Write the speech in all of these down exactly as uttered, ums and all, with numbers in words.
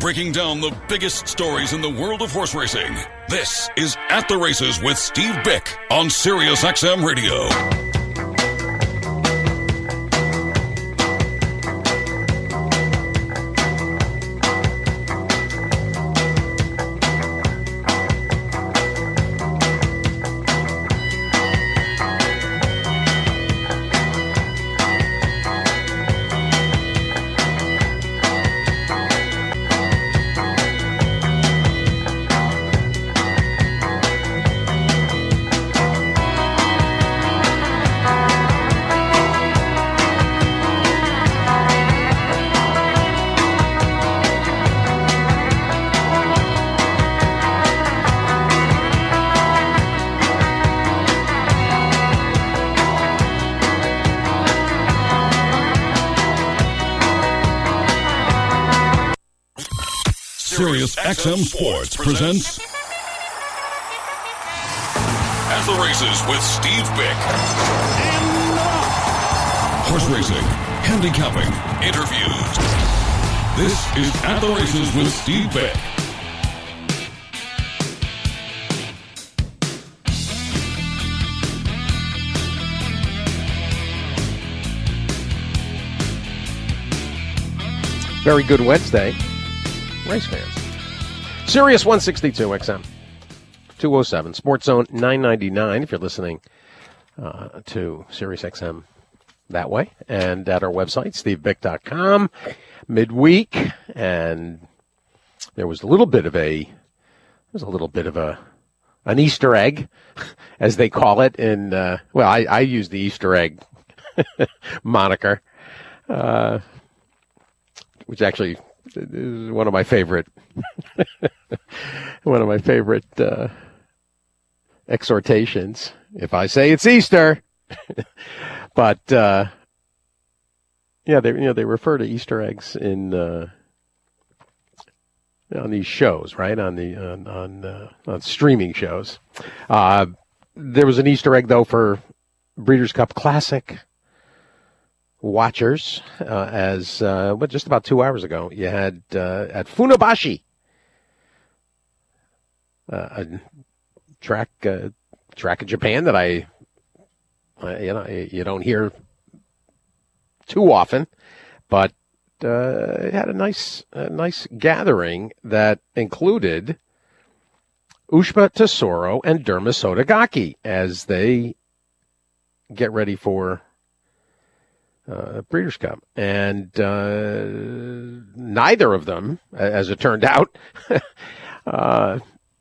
breaking down the biggest stories in the world of horse racing. This is At the Races with Steve Bick on Sirius X M Radio. Sirius X M Sports presents At the Races with Steve Bick. Horse racing, handicapping, interviews. This is At the Races with Steve Bick. Very good Wednesday, race fans. Sirius one sixty-two X M, two oh seven, Sports Zone nine ninety-nine if you're listening uh, to Sirius X M that way, and at our website, steve bick dot com, midweek, and there was a little bit of a, there was a little bit of a, an Easter egg, as they call it in, uh, well, I, I use the Easter egg moniker, uh, which actually is one of my favorite, one of my favorite uh, exhortations. If I say it's Easter, but uh, yeah, they you know they refer to Easter eggs in uh, on these shows, right? On the on on, uh, on streaming shows. Uh, there was an Easter egg though for Breeders' Cup Classic watchers, uh, as uh, but just about two hours ago, you had uh, at Funabashi, uh, a track uh, track in Japan that I, uh, you know, you don't hear too often, but uh, it had a nice a nice gathering that included Ushba Tesoro and Derma Sotogake as they get ready for Uh, Breeders' Cup, and uh, neither of them, as it turned out, uh,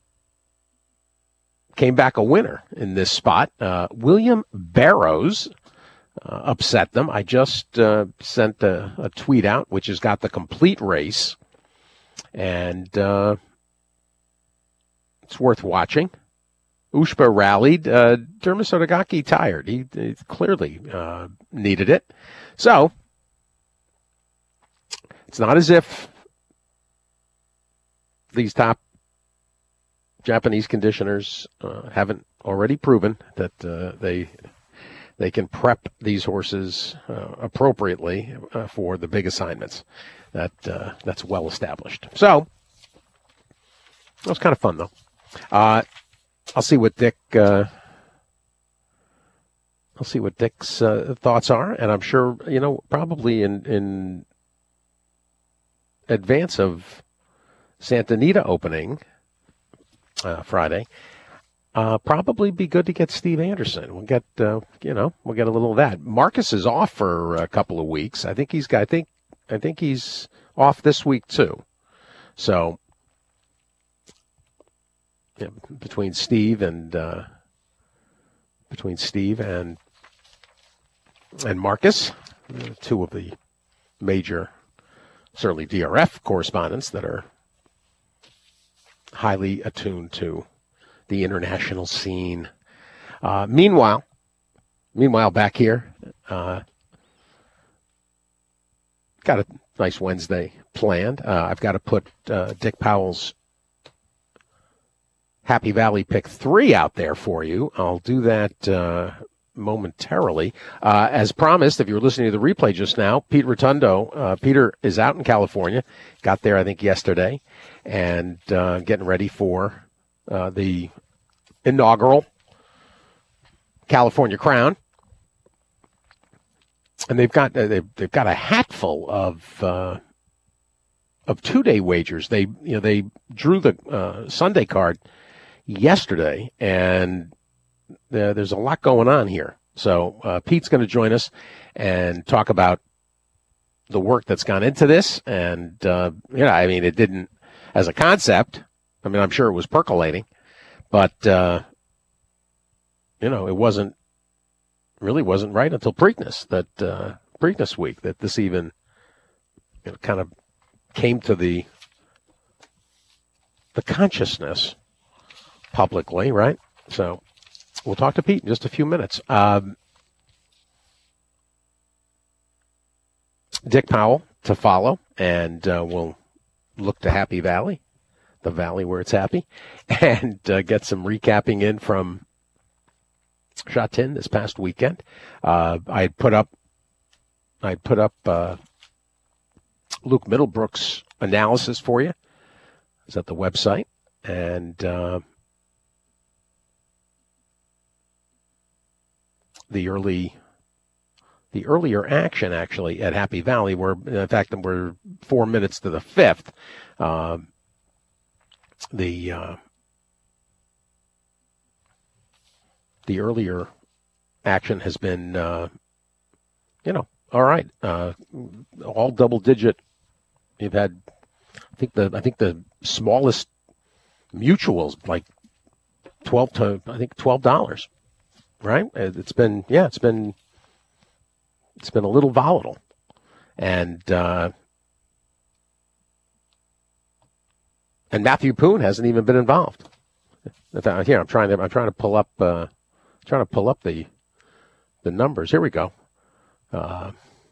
came back a winner in this spot. Uh, William Barrows uh, upset them. I just uh, sent a, a tweet out, which has got the complete race, and uh, it's worth watching. Ushba rallied. Uh, Derma Sotogake tired. He, he clearly uh, needed it. So, it's not as if these top Japanese conditioners uh, haven't already proven that uh, they they can prep these horses uh, appropriately uh, for the big assignments. That uh, that's well established. So, it was kind of fun, though. Uh, I'll see what Dick. Uh, I'll see what Dick's uh, thoughts are, and I'm sure you know probably in in advance of Santa Anita opening uh, Friday. Uh, probably be good to get Steve Anderson. We'll get uh, you know we'll get a little of that. Marcus is off for a couple of weeks. I think he's got. I think I think he's off this week too. So. Yeah, between Steve and uh, between Steve and and Marcus, uh, two of the major, certainly D R F correspondents that are highly attuned to the international scene. Uh, meanwhile, meanwhile back here, uh, got a nice Wednesday planned. Uh, I've got to put uh, Dick Powell's Happy Valley pick three out there for you. I'll do that uh, momentarily. Uh, as promised, if you were listening to the replay just now, Pete Rotundo, uh, Peter is out in California, got there, I think, yesterday, and uh, getting ready for uh, the inaugural California Crown. And they've got uh, they've, they've got a hatful of uh, of two-day wagers. They you know they drew the uh, Sunday card yesterday, and uh, there's a lot going on here. So uh, Pete's going to join us and talk about the work that's gone into this. And uh, you know, I mean, it didn't as a concept. I mean, I'm sure it was percolating, but uh, you know, it wasn't. Really wasn't right until Preakness, that uh, Preakness week, that this even you know, kind of came to the the consciousness publicly, right? So we'll talk to Pete in just a few minutes. Um, Dick Powell to follow, and uh, we'll look to Happy Valley, the valley where it's happy, and uh, get some recapping in from Shatin this past weekend. Uh, I put up, I put up uh, Luke Middlebrook's analysis for you. It's at the website, and uh, the early, the earlier action actually at Happy Valley, where in fact we're four minutes to the fifth. Uh, the uh, The earlier action has been, uh, you know, all right. Uh, all double digit. You've had, I think the I think the smallest mutuals like twelve to I think twelve dollars, right? It's been yeah, it's been it's been a little volatile, and uh, and Matthew Poon hasn't even been involved. Here I'm trying to I'm trying to pull up. Uh, Trying to pull up the the numbers. Here we go. Uh,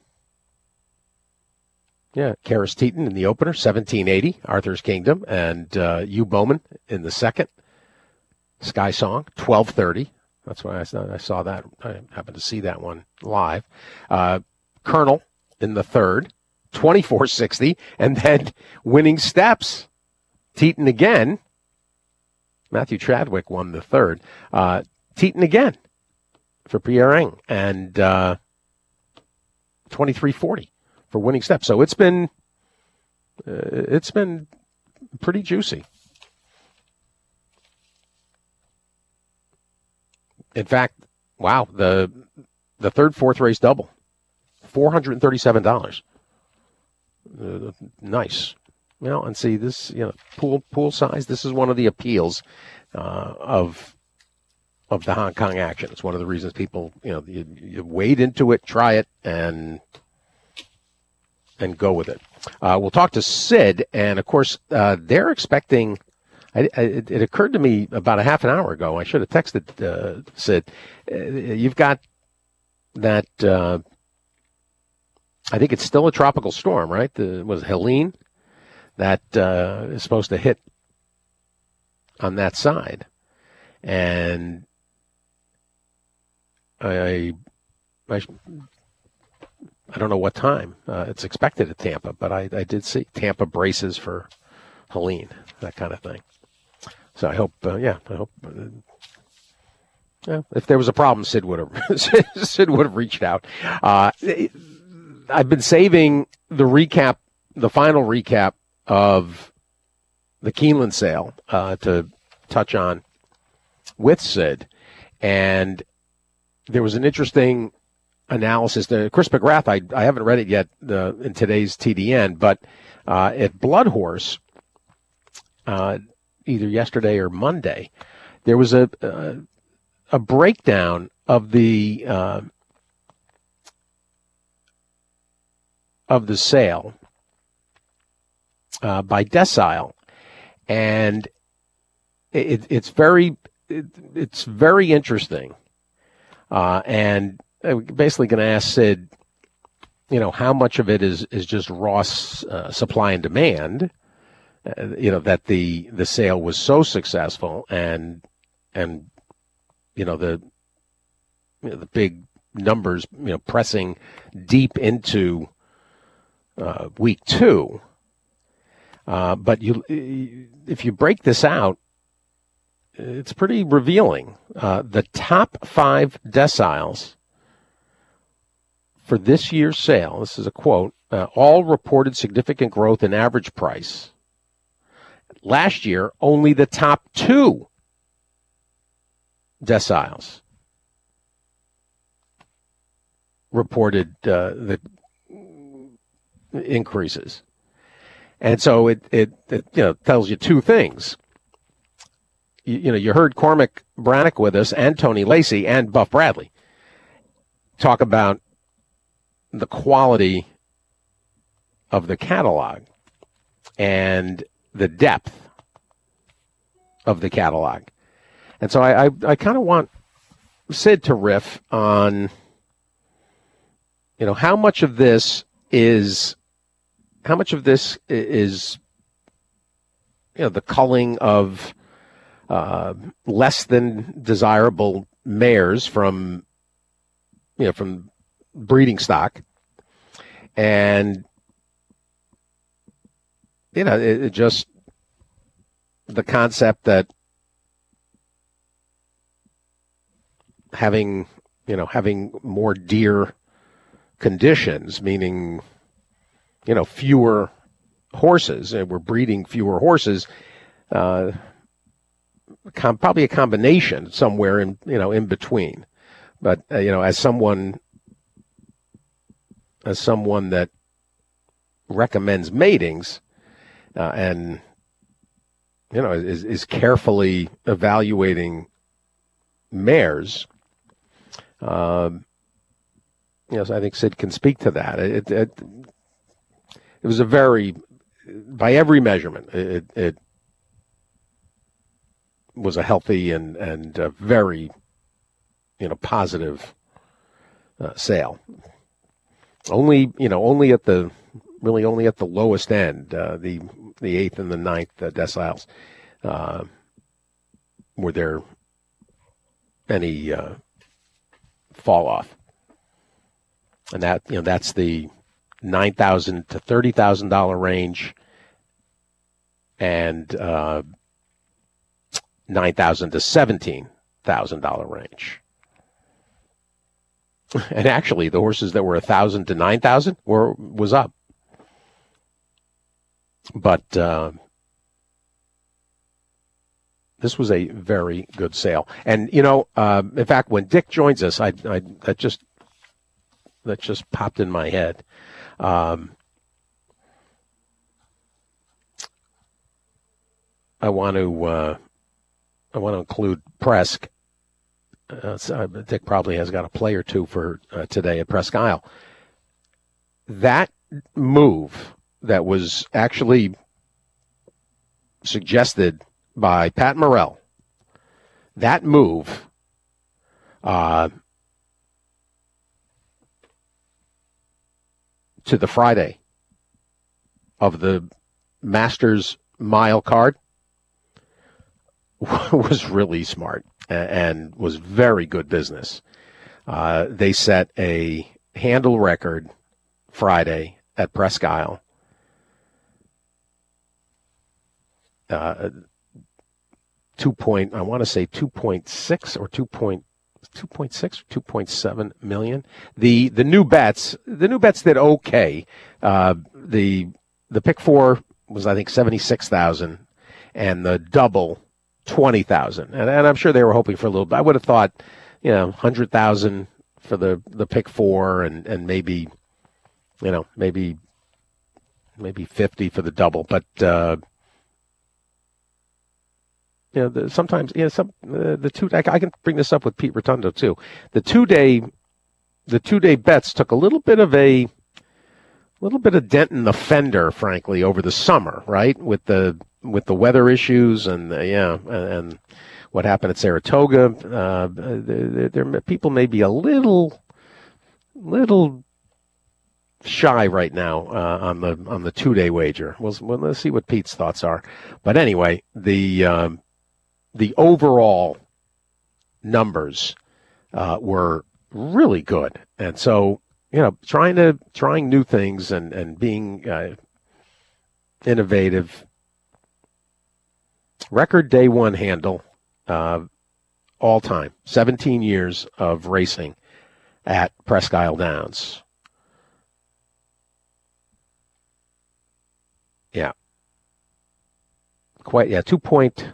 yeah, Karis Teeton in the opener, seventeen eighty, Arthur's Kingdom, and uh, Hugh Bowman in the second, Sky Song, twelve thirty. That's why I saw, I saw that. I happened to see that one live. Uh, Colonel in the third, twenty-four sixty, and then Winning Steps, Teeton again. Matthew Chadwick won the third. Uh, Teeton again for Pierre Eng, and uh, twenty-three forty for Winning Steps. So it's been uh, it's been pretty juicy. In fact, wow, the the third fourth race double, four hundred thirty-seven dollars. Uh, nice. You know, and see this, you know, pool pool size. This is one of the appeals uh, of. of the Hong Kong action. It's one of the reasons people, you know, you, you wade into it, try it, and and go with it. Uh, we'll talk to Sid, and of course, uh, they're expecting. I, I, it, it occurred to me about a half an hour ago. I should have texted uh, Sid. Uh, you've got that. Uh, I think it's still a tropical storm, right? The was it Helene that uh, is supposed to hit on that side, and. I, I, I don't know what time uh, it's expected at Tampa, but I, I did see Tampa braces for Helene, that kind of thing. So I hope, uh, yeah, I hope. Uh, yeah, if there was a problem, Sid would have Sid would have reached out. Uh, I've been saving the recap, the final recap of the Keeneland sale uh, to touch on with Sid, and. There was an interesting analysis. The Chris McGrath, I, I haven't read it yet uh, in today's T D N, but uh, at Blood Horse, uh, either yesterday or Monday, there was a a, a breakdown of the uh, of the sale uh, by decile, and it, it's very it, it's very interesting. Uh, and I'm basically going to ask Sid, you know, how much of it is, is just raw uh, supply and demand, uh, you know, that the the sale was so successful and, and you know, the you know, the big numbers, you know, pressing deep into uh, week two. Uh, but you, if you break this out, it's pretty revealing. Uh, the top five deciles for this year's sale, this is a quote, uh, all reported significant growth in average price. Last year, only the top two deciles reported uh, the increases. And so it, it, it you know tells you two things. You, you know, you heard Cormac Brannock with us and Tony Lacey and Buff Bradley talk about the quality of the catalog and the depth of the catalog. And so I, I, I kind of want Sid to riff on, you know, how much of this is, how much of this is, you know, the culling of uh, less than desirable mares from, you know, from breeding stock, and, you know, it, it just the concept that having, you know, having more deer conditions, meaning, you know, fewer horses, and we're breeding fewer horses, uh, com- probably a combination somewhere in, you know, in between. But, uh, you know, as someone, as someone that recommends matings, uh, and, you know, is, is carefully evaluating mares, um, you know, so I think Sid can speak to that. It, it, it was a very, by every measurement, it, it was a healthy and, and a very, you know, positive uh, sale. Only, you know, only at the, really only at the lowest end, uh, the the eighth and the ninth uh, deciles, uh, were there any uh, fall off. And that, you know, that's the nine thousand to thirty thousand dollar range, and uh, nine thousand to seventeen thousand dollar range. And actually, the horses that were a thousand to nine thousand were was up. But uh, this was a very good sale. And you know, uh, in fact, when Dick joins us, I, I that just that just popped in my head. Um, I want to uh, I want to include Presque. Uh, so Dick probably has got a play or two for uh, today at Presque Isle. That move that was actually suggested by Pat Morrell, that move uh, to the Friday of the Masters Mile card was really smart and was very good business. Uh, they set a handle record Friday at Presque Isle. Uh, two point, I want to say two point six or two point two point six or two point seven million. The the new bets, the new bets did okay. Uh, the the pick four was, I think, seventy-six thousand, and the double twenty thousand. And, and I'm sure they were hoping for a little bit. I would have thought, you know, one hundred thousand for the, the pick four, and, and maybe, you know, maybe maybe fifty for the double. But uh, you know, the, sometimes, you know, some uh, the two. I, I can bring this up with Pete Rotundo too. The two day, the two day bets took a little bit of a, little bit of dent in the fender, frankly, over the summer, right? With the with the weather issues and the, yeah, and, and what happened at Saratoga. Uh, there, there, people may be a little, little shy right now uh, on the on the two day wager. We'll, well, let's see what Pete's thoughts are. But anyway, the um, the overall numbers uh, were really good. And so, you know, trying to trying new things and and being uh, innovative. Record day one handle, uh, all time, seventeen years of racing at Presque Isle Downs. Yeah. Quite, yeah, two point,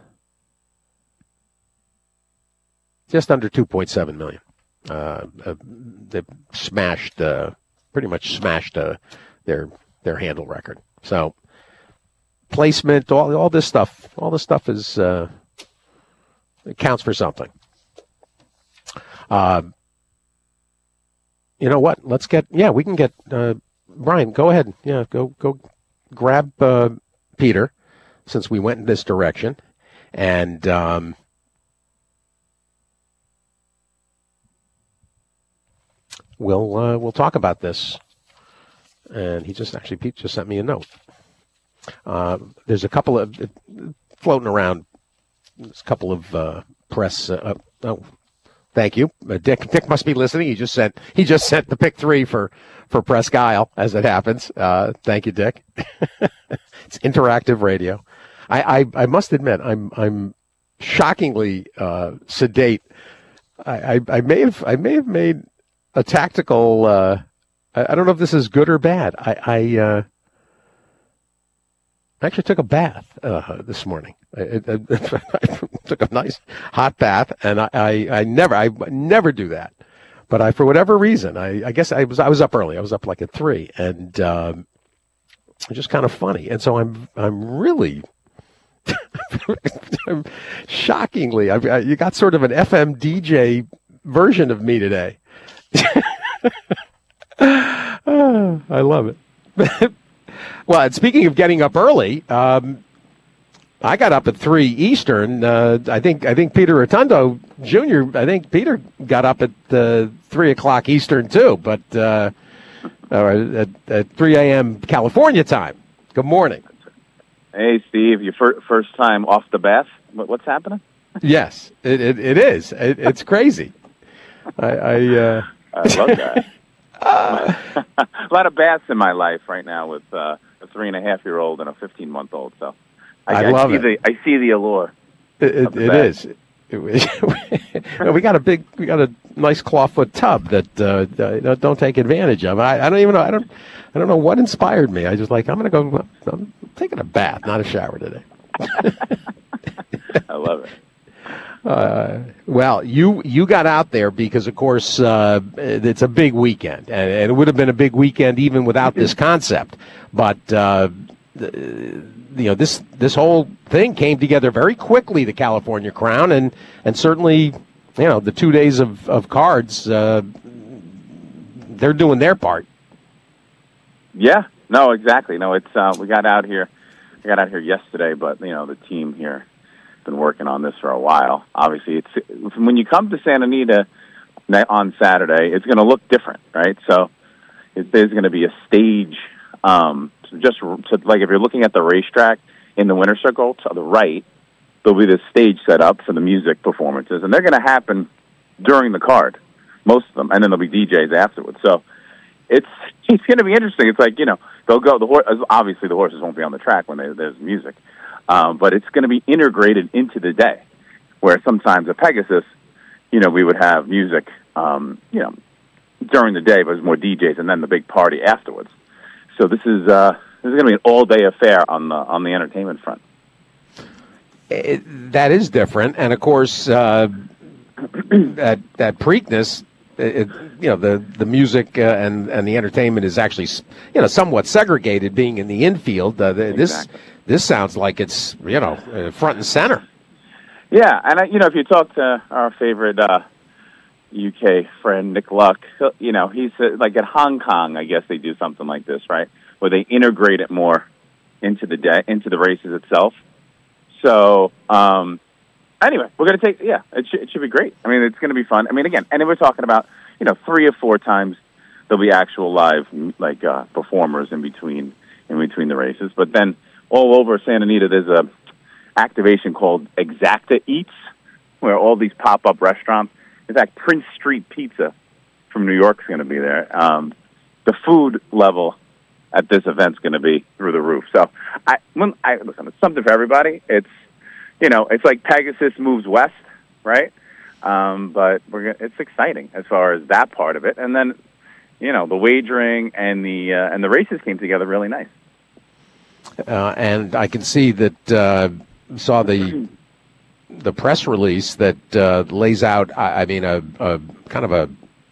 just under two point seven million. Uh, uh, they smashed, uh, pretty much smashed uh, their their handle record. So, placement, all all this stuff, all this stuff is uh, it counts for something. Uh, you know what? Let's get, yeah, we can get, uh, Brian, go ahead. Yeah, go go grab uh, Peter, since we went in this direction. And um, we'll uh, we'll talk about this. And he just, actually, Pete just sent me a note. Uh, there's a couple of, uh, floating around, there's a couple of uh, press, uh, oh, thank you. Uh, Dick Dick must be listening. He just sent he just sent the pick three for, for Presque Isle, as it happens. Uh, thank you, Dick. It's interactive radio. I, I, I must admit, I'm I'm shockingly uh, sedate. I, I, I may have I may have made a tactical. Uh, I, I don't know if this is good or bad. I I, uh, I actually took a bath uh, this morning. I, I, I took a nice hot bath, and I, I, I never I never do that. But I, for whatever reason, I, I guess I was I was up early. I was up like at three, and um, it's just kind of funny. And so I'm I'm really. Shockingly, I've, I, you got sort of an F M D J version of me today. oh, I love it. Well, and speaking of getting up early, um, I got up at three Eastern. Uh, I think I think Peter Rotundo Junior I think Peter got up at uh, three o'clock Eastern too, but uh, at, at three a.m. California time. Good morning. Hey, Steve, your fir- first time off the bath? What's happening? Yes, it it, it is. It, it's crazy. I I, uh... I love that. uh... a lot of baths in my life right now with uh, a three and a half year old and a fifteen month old. So I, I, I love see it. The, I see the allure. It, it, it is. It, we got a big, we got a nice clawfoot tub that uh, don't take advantage of. I, I don't even know. I don't. I don't know what inspired me. I just like, I'm going to go, I'm taking a bath, not a shower today. I love it. Uh, well, you you got out there because, of course, uh, it's a big weekend. And, and it would have been a big weekend even without this concept. But, uh, you know, this this whole thing came together very quickly, the California Crown. And, and certainly, you know, the two days of, of cards, uh, they're doing their part. Yeah, no, exactly. No, it's uh, we got out here, we got out here yesterday, but you know the team here has been working on this for a while. Obviously, it's when you come to Santa Anita on Saturday, it's going to look different, right? So it, there's going to be a stage, um, just so like if you're looking at the racetrack in the winter circle to the right, there'll be this stage set up for the music performances, and they're going to happen during the card, most of them, and then there'll be D Js afterwards. So. It's it's going to be interesting. It's like, you know, they'll go, the horse, obviously the horses won't be on the track when they, there's music, um, but it's going to be integrated into the day, where sometimes at Pegasus, you know, we would have music, um, you know, during the day, but it was more D Js, and then the big party afterwards. So this is uh, this is going to be an all-day affair on the on the entertainment front. It, that is different, and of course, uh, at, at Preakness, It, you know, the the music uh, and and the entertainment is actually, you know, somewhat segregated, being in the infield. Uh, the, this exactly. This sounds like it's, you know, uh, front and center. Yeah, and I, you know, if you talk to our favorite uh, U K friend Nick Luck, you know, he's uh, like at Hong Kong. I guess they do something like this, right, where they integrate it more into the day, into the races itself. So. Um, Anyway, we're going to take, yeah, it should, it should be great. I mean, it's going to be fun. I mean, again, and then we're talking about, you know, three or four times there'll be actual live, like, uh, performers in between in between the races. But then all over Santa Anita, there's a activation called Exacta Eats, where all these pop-up restaurants, in fact, Prince Street Pizza from New York is going to be there. Um, the food level at this event's going to be through the roof. So, I, when I listen, it's something for everybody. It's, you know, it's like Pegasus moves west, right? Um, but we're gonna, it's exciting as far as that part of it. And then, you know, the wagering and the uh, and the races came together really nice. Uh, and I can see that uh, saw the the press release that uh, lays out, I, I mean, a, a kind of a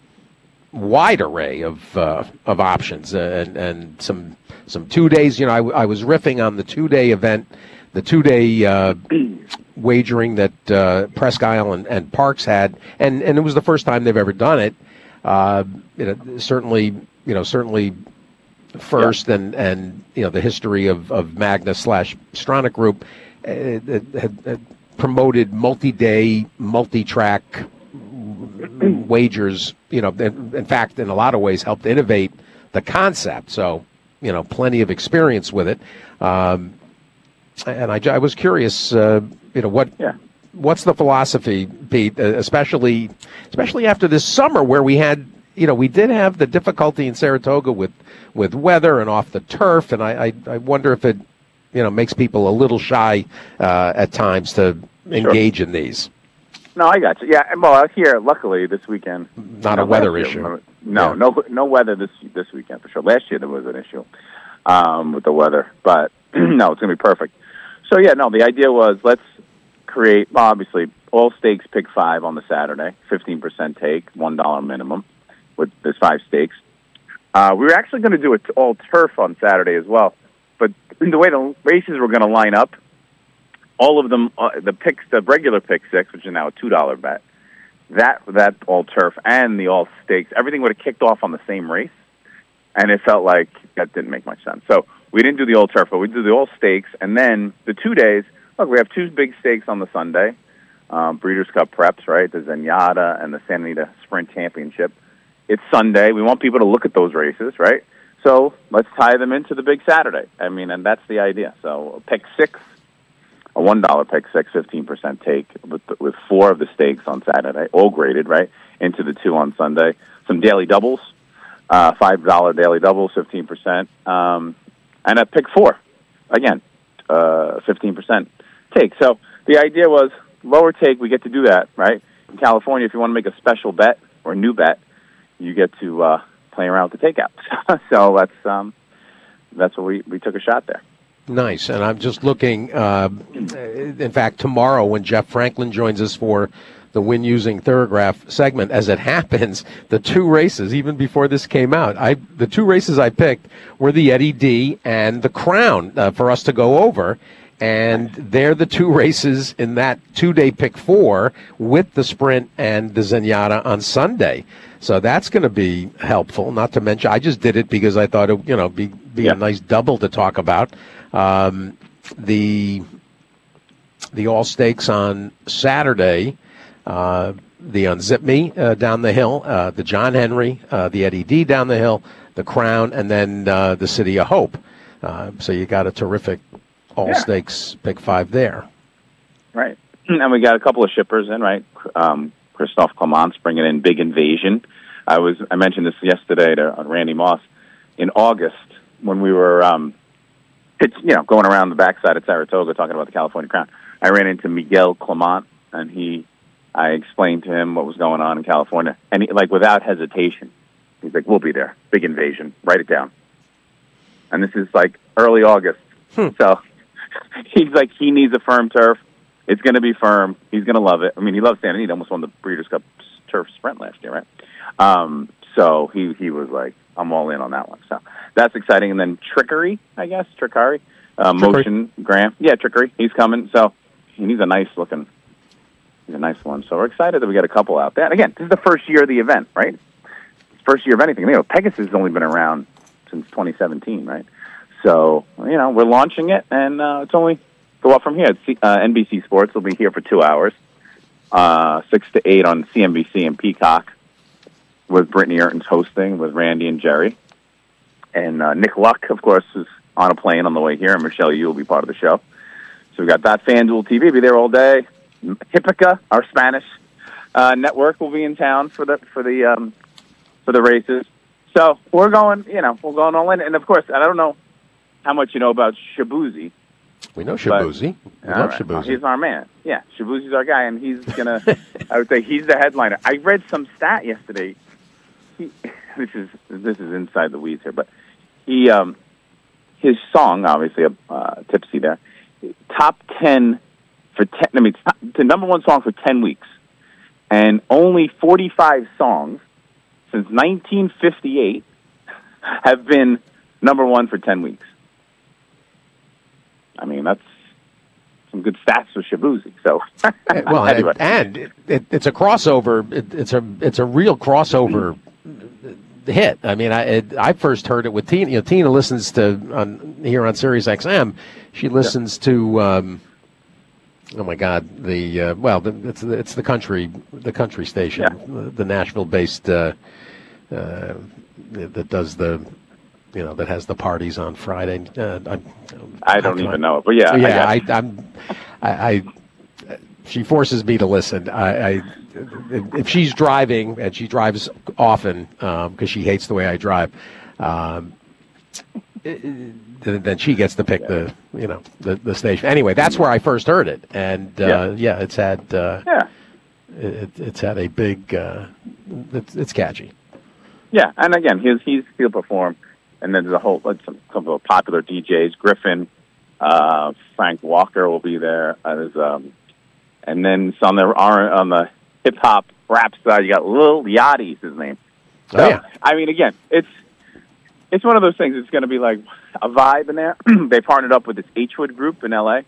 wide array of uh, of options and and some some two days. You know, I, I was riffing on the two day event, the two day uh, wagering that uh, Presque Isle and, and Parks had, and, and it was the first time they've ever done it. Uh, you know, certainly, you know, certainly first, yeah. and and you know the history of of Magna slash Stronach Group uh, had, had promoted multi-day, multi-track wagers, you know, in, in fact, in a lot of ways helped innovate the concept. So, you know, plenty of experience with it. Um, and I, I was curious, uh, you know, what yeah. what's the philosophy, Pete, uh, especially especially after this summer where we had, you know, we did have the difficulty in Saratoga with, with weather and off the turf. And I, I, I wonder if it, you know, makes people a little shy uh, at times to engage sure. in these. No, I got you. Yeah, well, here, luckily, this weekend, not you know, a weather year, issue. No, yeah. no, no weather this this weekend for sure. Last year there was an issue um, with the weather, but no, it's gonna be perfect. So yeah, no, the idea was let's create. Well, obviously, all stakes pick five on the Saturday, fifteen percent take, one dollar minimum. With there's five stakes. Uh, we were actually going to do it all turf on Saturday as well, but the way the races were going to line up. All of them, uh, the picks, the regular pick six, which is now a two dollar bet, that that all turf and the all stakes, everything would have kicked off on the same race, and it felt like that didn't make much sense. So we didn't do the all turf, but we did the all stakes, and then the two days. Look, we have two big stakes on the Sunday, um, Breeders' Cup Preps, right? The Zenyatta and the Santa Anita Sprint Championship. It's Sunday. We want people to look at those races, right? So let's tie them into the big Saturday. I mean, and that's the idea. So pick six. A one dollar pick six, fifteen percent take with with four of the stakes on Saturday, all graded, right, into the two on Sunday. Some daily doubles, uh, five dollar daily doubles, fifteen percent, um, and a pick four, again, uh, fifteen percent take. So the idea was lower take, we get to do that, right? In California, if you want to make a special bet or a new bet, you get to uh, play around with the takeout. So that's, um, that's what we, we took a shot there. Nice. And I'm just looking, uh, in fact, tomorrow when Jeff Franklin joins us for the Win Using Thorograph segment, as it happens, the two races, even before this came out, I the two races I picked were the Eddie D and the Crown uh, for us to go over. And they're the two races in that two-day pick four with the Sprint and the Zenyatta on Sunday. So that's going to be helpful, not to mention, I just did it because I thought it, you know, be, be yeah. a nice double to talk about. Um, the the all stakes on Saturday, uh, the Unzip Me uh, down the hill, uh, the John Henry, uh, the Eddie D down the hill, the Crown, and then uh, the City of Hope. Uh, so you got a terrific all yeah. stakes pick five there. Right, and we got a couple of shippers in, right? Um, Christophe Clements bringing in Big Invasion. I was I mentioned this yesterday to Randy Moss in August when we were. Um, It's, you know, going around the backside of Saratoga talking about the California Crown. I ran into Miguel Clement, and he, I explained to him what was going on in California. And, he, like, without hesitation, he's like, we'll be there. Big Invasion. Write it down. And this is, like, early August. Hmm. So he's like, he needs a firm turf. It's going to be firm. He's going to love it. I mean, he loves Santa Anita. He almost won the Breeders' Cup Turf Sprint last year, right? Um, so he, he was like, I'm all in on that one. So that's exciting. And then Trickery, I guess, Trickery, uh, Motion Graham. Yeah, Trickery. He's coming. So he's a nice looking, he's a nice one. So we're excited that we got a couple out there. And again, this is the first year of the event, right? First year of anything. You know, Pegasus has only been around since twenty seventeen, right? So, you know, we're launching it, and uh, it's only go up from here. It's, uh, N B C Sports will be here for two hours, uh, six to eight on C N B C and Peacock, with Brittany Earton's hosting with Randy and Jerry. And uh, Nick Luck, of course, is on a plane on the way here, and Michelle Yu will be part of the show. So we got that. FanDuel T V, be there all day. Hipica, our Spanish uh, network, will be in town for the for the um, for the races. So we're going, you know, we're going all in. And, of course, I don't know how much you know about Shabuzi. We know Shabuzi. We love right. Shabuzi. Well, he's our man. Yeah, Shabuzi's our guy, and he's going to, I would say he's the headliner. I read some stat yesterday. He, this is this is inside the weeds here, but he, um, his song, obviously, uh, Tipsy there, top ten for ten, I mean, top, the number one song for ten weeks. And only forty-five songs since nineteen fifty-eight have been number one for ten weeks. I mean, that's some good stats for Shabuzi. So, well, anyway. and, and it, it, it's a crossover. It, it's a it's a real crossover hit. I mean, I it, I first heard it with Tina. You know, Tina listens to on here on Sirius X M. She listens yeah. to. Um, oh my God, the uh, well, the, it's it's the country the country station, yeah. the, the Nashville-based uh, uh, that does the. You know, that has the parties on Friday. Uh, I, I don't even I, know it, but yeah, yeah. I, I, I'm, I, I, she forces me to listen. I, I, if she's driving, and she drives often because um, she hates the way I drive, um, then, then she gets to pick yeah. the, you know, the, the station. Anyway, that's where I first heard it, and uh, yeah. yeah, it's had, uh, yeah, it, it's had a big, uh, it's, it's catchy. Yeah, and again, he's he's he'll perform. And then there's a whole like some, some of the popular D Js. Griffin, uh, Frank Walker will be there. Uh, there's, um, and then on the on the hip hop rap side, you got Lil Yachty's his name. So, oh, yeah. I mean, again, it's it's one of those things. It's going to be like a vibe in there. They partnered up with this H-Wood group in L A.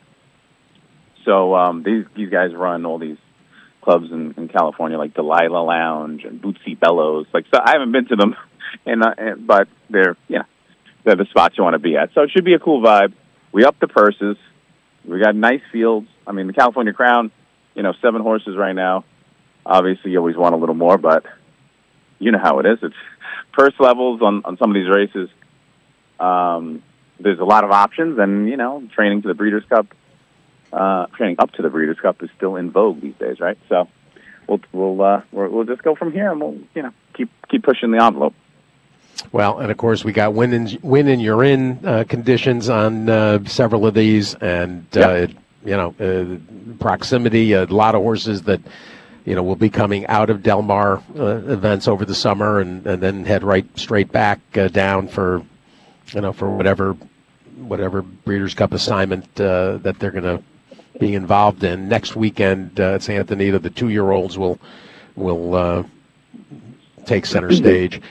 So um, these these guys run all these clubs in, in California, like Delilah Lounge and Bootsy Bellows. Like, so I haven't been to them. And, uh, and but they're you know they're the spots you want to be at. So it should be a cool vibe. We up the purses. We got nice fields. I mean, the California Crown, you know, seven horses right now. Obviously, you always want a little more, but you know how it is. It's purse levels on, on some of these races. Um, there's a lot of options, and you know, training to the Breeders' Cup, uh, training up to the Breeders' Cup is still in vogue these days, right? So we'll we'll uh, we'll just go from here, and we'll you know keep keep pushing the envelope. Well, and of course we got win and win and you're in uh, conditions on uh, several of these, and uh, yep. you know uh, proximity. A lot of horses that you know will be coming out of Del Mar uh, events over the summer, and, and then head right straight back uh, down for you know for whatever whatever Breeders' Cup assignment uh, that they're going to be involved in next weekend uh, at Santa Anita. The two-year-olds will will uh, take center stage.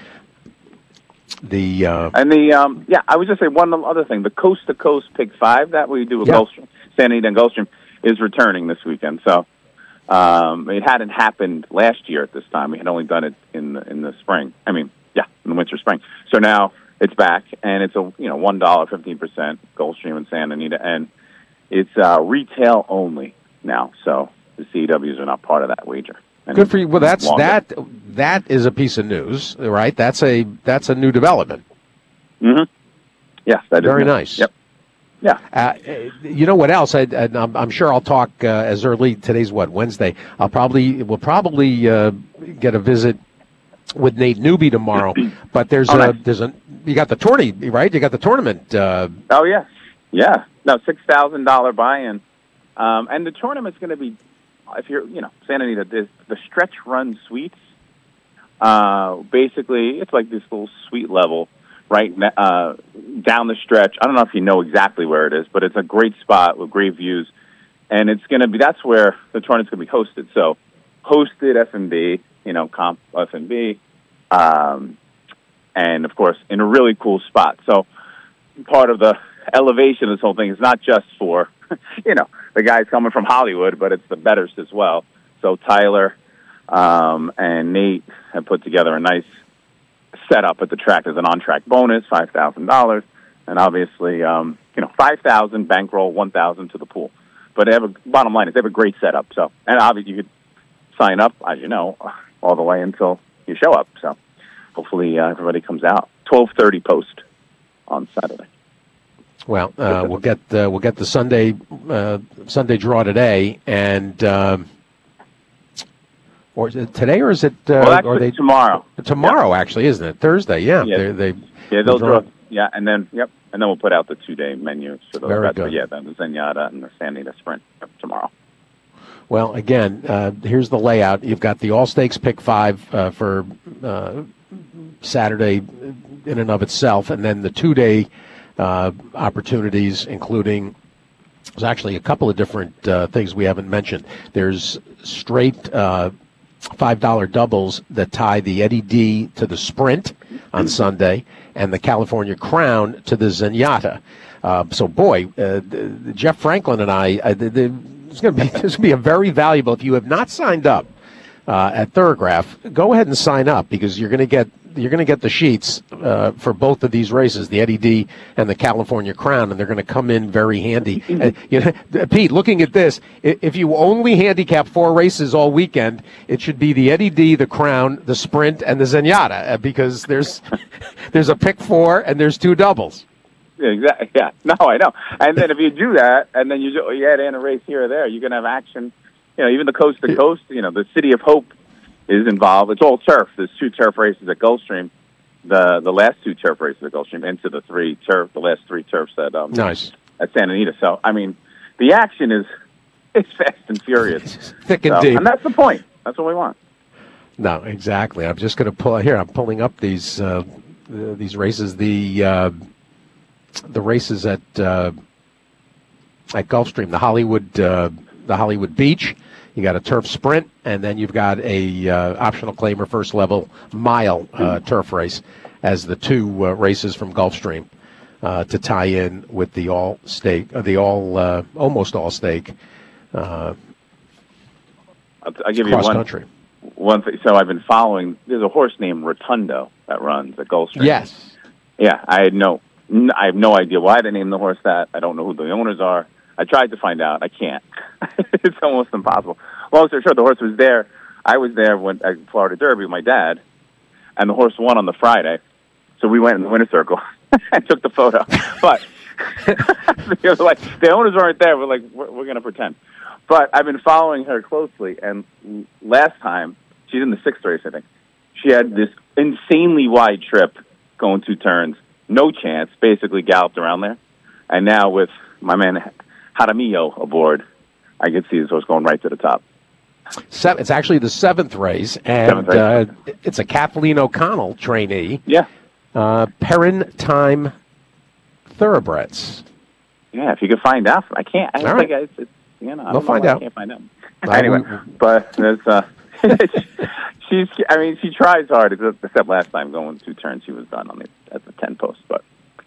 The uh, and the um, yeah, I was just say one other thing. The Coast to Coast Pick Five that we do with yeah. Gulfstream, Santa Anita and Gulfstream is returning this weekend. So um, it hadn't happened last year at this time. We had only done it in the, in the spring. I mean, yeah, in the winter spring. So now it's back, and it's a you know one dollar fifteen percent Gulfstream and Santa Anita, and it's uh, retail only now. So the C Ws are not part of that wager. Good for you. Well, that's that. That is a piece of news, right? That's a that's a new development. Mm-hmm. Yes, that is very new. nice. Yep. Yeah. Uh, you know what else? I, I'm, I'm sure I'll talk uh, as early. Today's what, Wednesday. I'll probably we'll probably uh, get a visit with Nate Newby tomorrow. But there's oh, a nice. there's a you got the tourney, right? You got the tournament. Uh, oh yeah, yeah. No, six thousand dollar buy-in, um, and the tournament's going to be. If you're, you know, Santa Anita, the, the stretch run suites, uh, basically, it's like this little suite level right uh, down the stretch. I don't know if you know exactly where it is, but it's a great spot with great views. And it's going to be, that's where the tournament's going to be hosted. So, hosted F and B, you know, comp F and B, um, and of course, in a really cool spot. So, part of the elevation of this whole thing is not just for, you know, the guys coming from Hollywood, but it's the bettors as well. So Tyler um, and Nate have put together a nice setup at the track. There's an on-track bonus, five thousand dollars, and obviously, um, you know, five thousand dollars bankroll, one thousand dollars to the pool. But they have a, bottom line is they have a great setup. So, and obviously you could sign up, as you know, all the way until you show up. So hopefully uh, everybody comes out. twelve thirty post on Saturday. Well, uh, we'll get uh, we'll get the Sunday uh, Sunday draw today, and um, Or is it today, or is it? Uh, well, actually, or they, tomorrow. Tomorrow, yeah. actually, isn't it? Thursday, yeah. Yeah, They, they, yeah they'll draw. Yeah, and then yep, and then we'll put out the two-day menu. So those Very guys, good. But yeah, then the Zenyatta and the Santa Anita Sprint tomorrow. Well, again, uh, here's the layout. You've got the All Stakes Pick Five uh, for uh, Saturday in and of itself, and then the two-day uh, opportunities, including there's actually a couple of different uh, things we haven't mentioned. There's straight uh, five dollar doubles that tie the Eddie D to the Sprint on Sunday and the California Crown to the Zenyatta. Uh, so, boy, uh, the, the Jeff Franklin and I, uh, the, the, it's going to be this will be a very valuable. If you have not signed up uh, at Thorograph, go ahead and sign up because you're going to get you're going to get the sheets uh, for both of these races, the Eddie D and the California Crown, and they're going to come in very handy. uh, you know, Pete, looking at this, if you only handicap four races all weekend, it should be the Eddie D, the Crown, the Sprint, and the Zenyatta uh, because there's there's a pick four and there's two doubles. Yeah, exactly. Yeah, no, I know. And then if you do that, and then you do, you add in a race here or there, you're going to have action. You know, even the coast to coast. You know, the City of Hope is involved. It's all turf. There's two turf races at Gulfstream. The the last two turf races at Gulfstream into the three turf. The last three turfs at um, nice at Santa Anita. So I mean, the action is it's fast and furious, thick and so, deep, and that's the point. That's what we want. No, exactly. I'm just going to pull here. I'm pulling up these uh, these races. The uh, the races at uh, at Gulfstream, the Hollywood uh, the Hollywood Beach. You got a turf sprint, and then you've got a uh, optional claimer first level mile uh, turf race as the two uh, races from Gulfstream uh, to tie in with the all stake, uh, the all uh, almost all stake. Uh, I'll, I'll give you one country. One thing. So I've been following. There's a horse named Rotundo that runs at Gulfstream. Yes. Yeah, I had no. I have no idea why they named the horse that. I don't know who the owners are. I tried to find out. I can't. It's almost impossible. Long story short, the horse was there. I was there when at Florida Derby with my dad, and the horse won on the Friday. So we went in the winner's circle and took the photo. But because like the owners weren't there, we're like we're, we're going to pretend. But I've been following her closely, and last time she's in the sixth race, I think. She had this insanely wide trip, going two turns, no chance. Basically galloped around there, and now with my man Jaramillo aboard, I can see this horse going right to the top. Seven, it's actually the seventh race, and seventh race. Uh, it's a Kathleen O'Connell trainee. Yeah. Uh, Perrin Time Thoroughbreds. Yeah, if you could find out. I can't. I don't All think right. I, it's, you know, I we'll don't find know out. I can't find out. Anyway, uh, but there's, uh, she's, I mean, she tries hard, except last time going two turns, she was done on the, at the ten post. But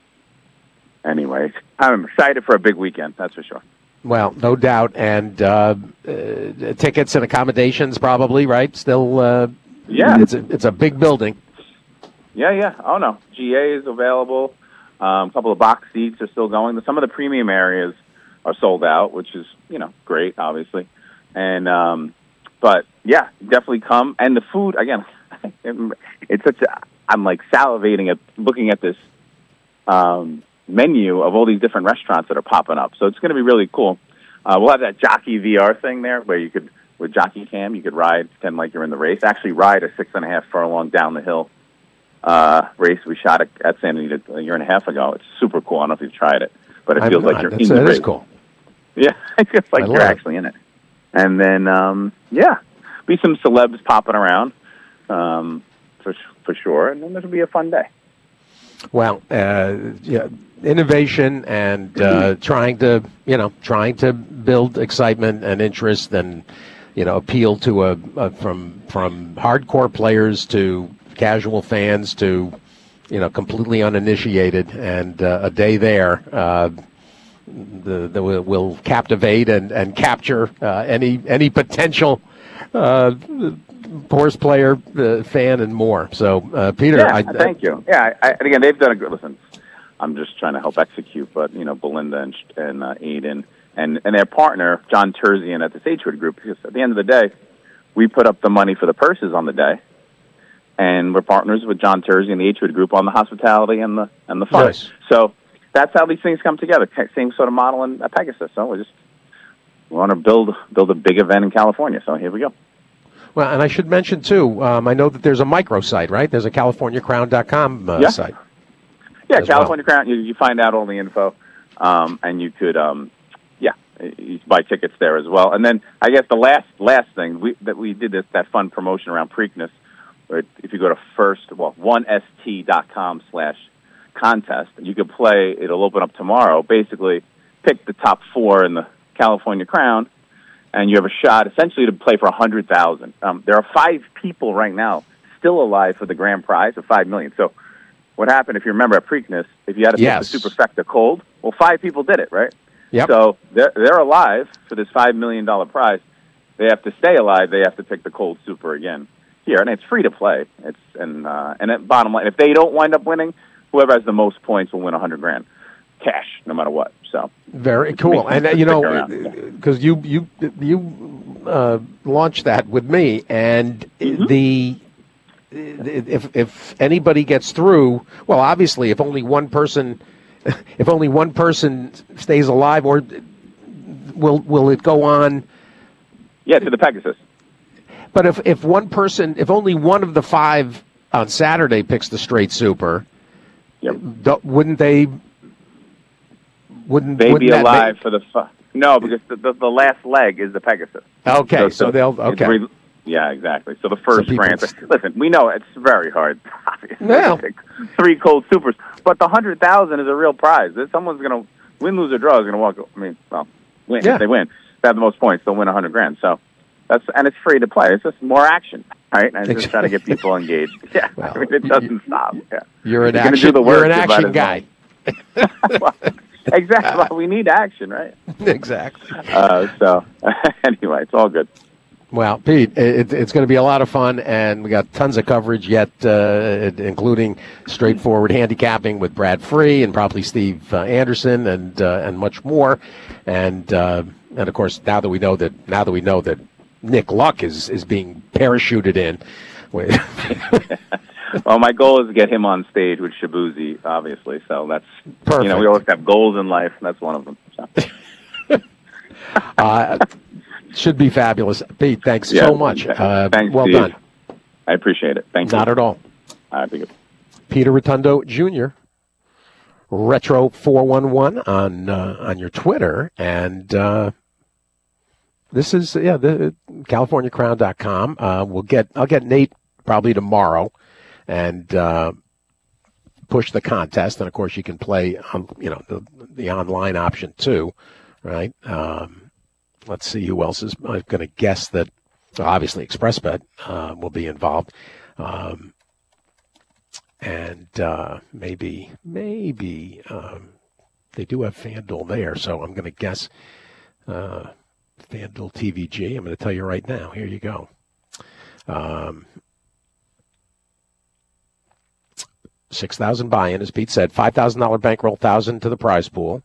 anyway, I'm excited for a big weekend, that's for sure. Well, no doubt. And uh, uh, tickets and accommodations probably, right? Still, uh, yeah. It's a, it's a big building. Yeah, yeah. Oh, no. G A is available. Um, a couple of box seats are still going. Some of the premium areas are sold out, which is, you know, great, obviously. And, um, but, yeah, definitely come. And the food, again, it's such a, I'm like salivating at looking at this um, menu of all these different restaurants that are popping up. So it's going to be really cool. Uh, we'll have that jockey V R thing there where you could, with Jockey Cam, you could ride, pretend like you're in the race, actually ride a six and a half furlong down the hill uh, race we shot at, at Santa Anita a year and a half ago. It's super cool. I don't know if you've tried it, but it feels not. like you're That's, in the that race. is cool. Yeah, it feels like I you're actually in it. And then, um, yeah, be some celebs popping around um, for for sure, and then it'll be a fun day. Well, uh, yeah, innovation and uh, trying to, you know, trying to build excitement and interest, and you know, appeal to a, a from from hardcore players to casual fans to, you know, completely uninitiated, and uh, a day there. Uh, The, the will, will captivate and, and capture uh, any any potential uh, horse player, uh, fan, and more. So, uh, Peter, yeah, I, thank you. Yeah, I, and again, they've done a good. Listen, I'm just trying to help execute, but you know, Belinda and, and uh, Aiden and and their partner John Terzian at the Sagewood Group. Because at the end of the day, we put up the money for the purses on the day, and we're partners with John Terzian and the Sagewood Group on the hospitality and the and the fun. Nice. So. That's how these things come together. Same sort of model in Pegasus. So we just we want to build build a big event in California. So here we go. Well, and I should mention, too, um, I know that there's a microsite, right? There's a California Crown dot com uh, yeah. site. Yeah, California well. Crown, you, you find out all the info, um, and you could, um, yeah, you buy tickets there as well. And then I guess the last last thing, we, that we did this that fun promotion around Preakness, where if you go to first, well, one S T dot com slash contest, you could play, it'll open up tomorrow, basically pick the top four in the California Crown, and you have a shot essentially to play for one hundred thousand dollars. Um, there are five people right now still alive for the grand prize of five million dollars. So what happened, if you remember at Preakness, if you had to yes. pick the Superfecta cold, well, five people did it, right? Yep. So they're, they're alive for this five million dollars prize. They have to stay alive. They have to pick the cold super again here, and it's free to play. It's and uh, and at bottom line, if they don't wind up winning, whoever has the most points will win one hundred grand cash, no matter what. So very cool, and uh, you know, because you you you uh, launched that with me, and mm-hmm. the if if anybody gets through, well, obviously, if only one person, if only one person stays alive, or will will it go on? Yeah, to the Pegasus. But if if one person, if only one of the five on Saturday picks the straight super, yep. wouldn't they? Wouldn't they wouldn't be alive make... for the fu- no? Because the, the the last leg is the Pegasus. Okay, so, so, so they'll okay. Re- yeah, exactly. So the first so grand. Listen, we know it's very hard. Obviously, well, to pick three cold supers, but the hundred thousand is a real prize. If someone's going to win, lose, or draw is going to walk. I mean, well, win yeah. if they win. If they have the most points, they'll win a hundred grand. So that's and it's free to play. It's just more action, right? And just trying to get people engaged. Yeah, well, I mean, it doesn't you, stop. Yeah, you're an you're action. Do the work, you're an action guy. well, exactly. Well, we need action, right? Exactly. Uh, so, anyway, it's all good. Well, Pete, it, it's going to be a lot of fun, and we got tons of coverage yet, uh, including straightforward handicapping with Brad Free and probably Steve uh, Anderson, and uh, and much more. And uh, and of course, now that we know that now that we know that Nick Luck is is being parachuted in. Well, my goal is to get him on stage with Shabuzi, obviously. So that's perfect. You know, we always have goals in life, and that's one of them. So. uh, should be fabulous, Pete. Thanks yeah, so much. Uh, thanks, well Steve. done. I appreciate it. Thank you. Not at all. I think it's Peter Rotundo Junior Retro four one one on uh, on your Twitter, and uh, this is yeah the California Crown dot com. Uh, we'll get I'll get Nate probably tomorrow, and uh, push the contest. And of course, you can play on you know the the online option too, right? Um, let's see who else is. I'm going to guess that well, obviously ExpressBet uh, will be involved. Um, And uh, maybe, maybe um, they do have FanDuel there, so I'm going to guess uh, FanDuel T V G. I'm going to tell you right now. Here you go. Um, six thousand buy-in, as Pete said. five thousand dollars bankroll, one thousand dollars to the prize pool.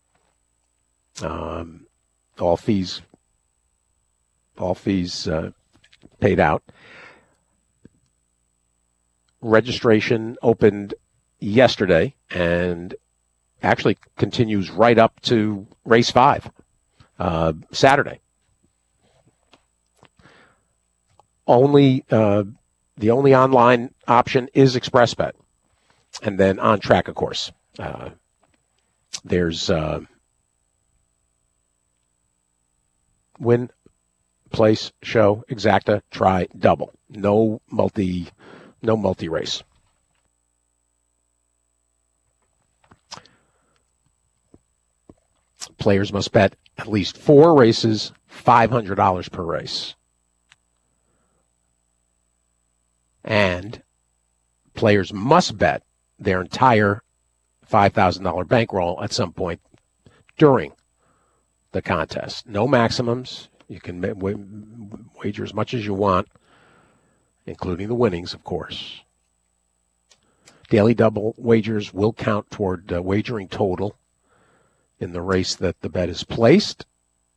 Um, all fees, all fees uh, paid out. Registration opened yesterday and actually continues right up to race five, uh, Saturday. Only uh, the only online option is ExpressBet, and then on track, of course. Uh, there's uh, win, place, show, exacta, try, double. No multi. No multi-race. Players must bet at least four races, five hundred dollars per race. And players must bet their entire five thousand dollars bankroll at some point during the contest. No maximums. You can wager as much as you want, including the winnings, of course. Daily double wagers will count toward uh, wagering total in the race that the bet is placed.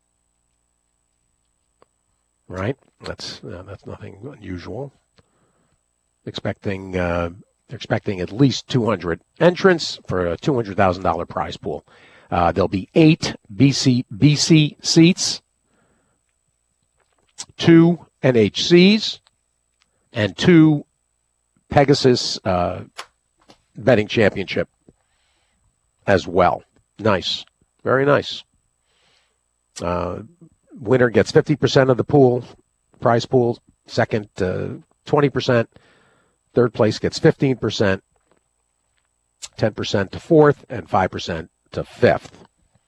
Right? That's uh, that's nothing unusual. Expecting uh, they're expecting at least two hundred entrants for a two hundred thousand dollars prize pool. Uh, there'll be eight B C B C seats, two N H Cs and two Pegasus uh, betting championship as well. Nice. Very nice. Uh, winner gets fifty percent of the pool, prize pool. Second, uh, twenty percent. Third place gets fifteen percent. ten percent to fourth, and five percent to fifth.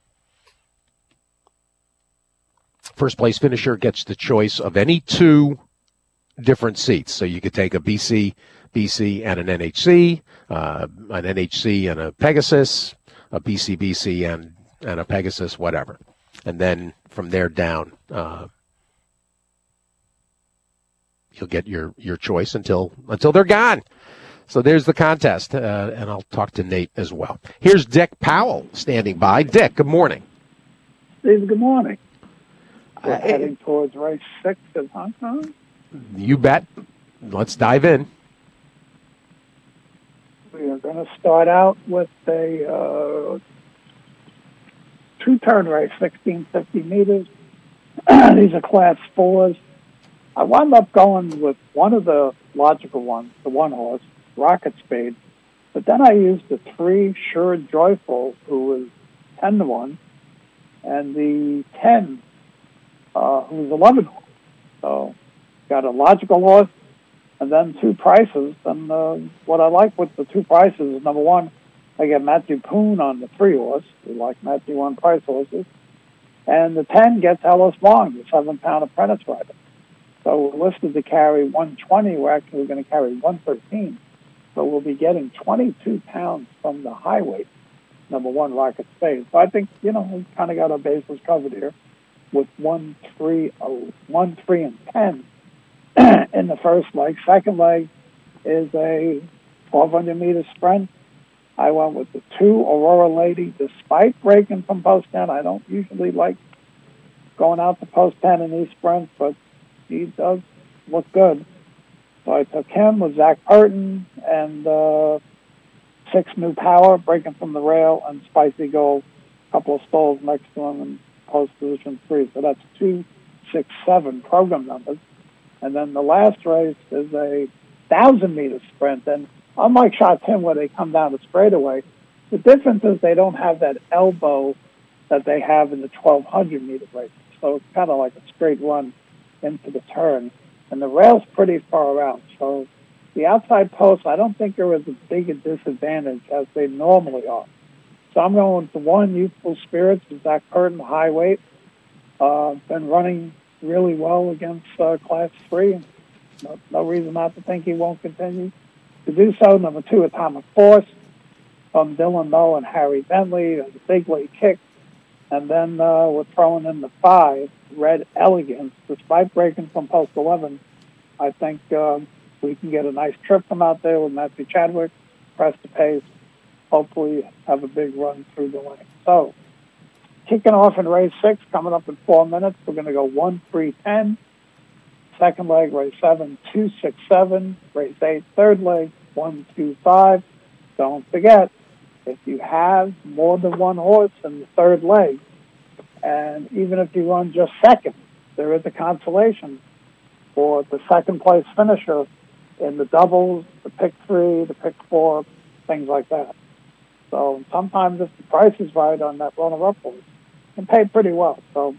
First place finisher gets the choice of any two different seats. So you could take a B C, B C, and an N H C, uh, an N H C and a Pegasus, a B C, B C, and, and a Pegasus, whatever. And then from there down, uh, you'll get your, your choice until until they're gone. So there's the contest, uh, and I'll talk to Nate as well. Here's Dick Powell standing by. Dick, good morning. Steve, good morning. We're Uh, heading towards race six in Hong Kong. You bet. Let's dive in. We are going to start out with a uh, two-turn race, sixteen fifty meters. These are class fours. I wound up going with one of the logical ones, the one horse, Rocket Spade. But then I used the three Sure Joyful, who was ten to one, and the ten, uh, who was eleven to one. So got a logical horse, and then two prices. And uh, what I like with the two prices is, number one, I get Matthew Poon on the three horse. We like Matthew one price horses. And the ten gets Ellis Wong, the seven-pound apprentice rider. So we're listed to carry one twenty. We're actually going to carry one thirteen. So we'll be getting twenty-two pounds from the high weight, number one, Rocket Spade. So I think, you know, we've kind of got our bases covered here with one, three, oh, one, three, and ten in the first leg. Second leg is a twelve hundred meter sprint. I went with the two, Aurora Lady, despite breaking from post ten. I don't usually like going out to post ten in these sprints, but he does look good. So I took him with Zach Burton and uh, six New Power, breaking from the rail, and Spicy Gold, a couple of stalls next to him in post position three. So that's two, six, seven program numbers. And then the last race is a thousand meter sprint. And unlike Shot Tim, where they come down the straightaway, the difference is they don't have that elbow that they have in the twelve hundred meter race. So it's kind of like a straight run into the turn. And the rail's pretty far out. So the outside posts, I don't think are as big a disadvantage as they normally are. So I'm going with the one, Youthful Spirits, with Zach Curtin, high weight. Uh, been running really well against uh, Class three. No, no reason not to think he won't continue to do so. Number two, Atomic Force, from Dylan Moe and Harry Bentley, a big late kick. And then uh, we're throwing in the five, Red Elegance. Despite breaking from post eleven, I think uh, we can get a nice trip from out there with Matthew Chadwick, press the pace, hopefully have a big run through the lane. So, kicking off in race six, coming up in four minutes, we're going to go one, three, ten. Second leg, race seven, two, six, seven. Race eight, third leg, one, two, five. Don't forget, if you have more than one horse in the third leg, and even if you run just second, there is a consolation for the second place finisher in the doubles, the pick three, the pick four, things like that. So sometimes if the price is right on that runner-up horse, it can pay pretty well. So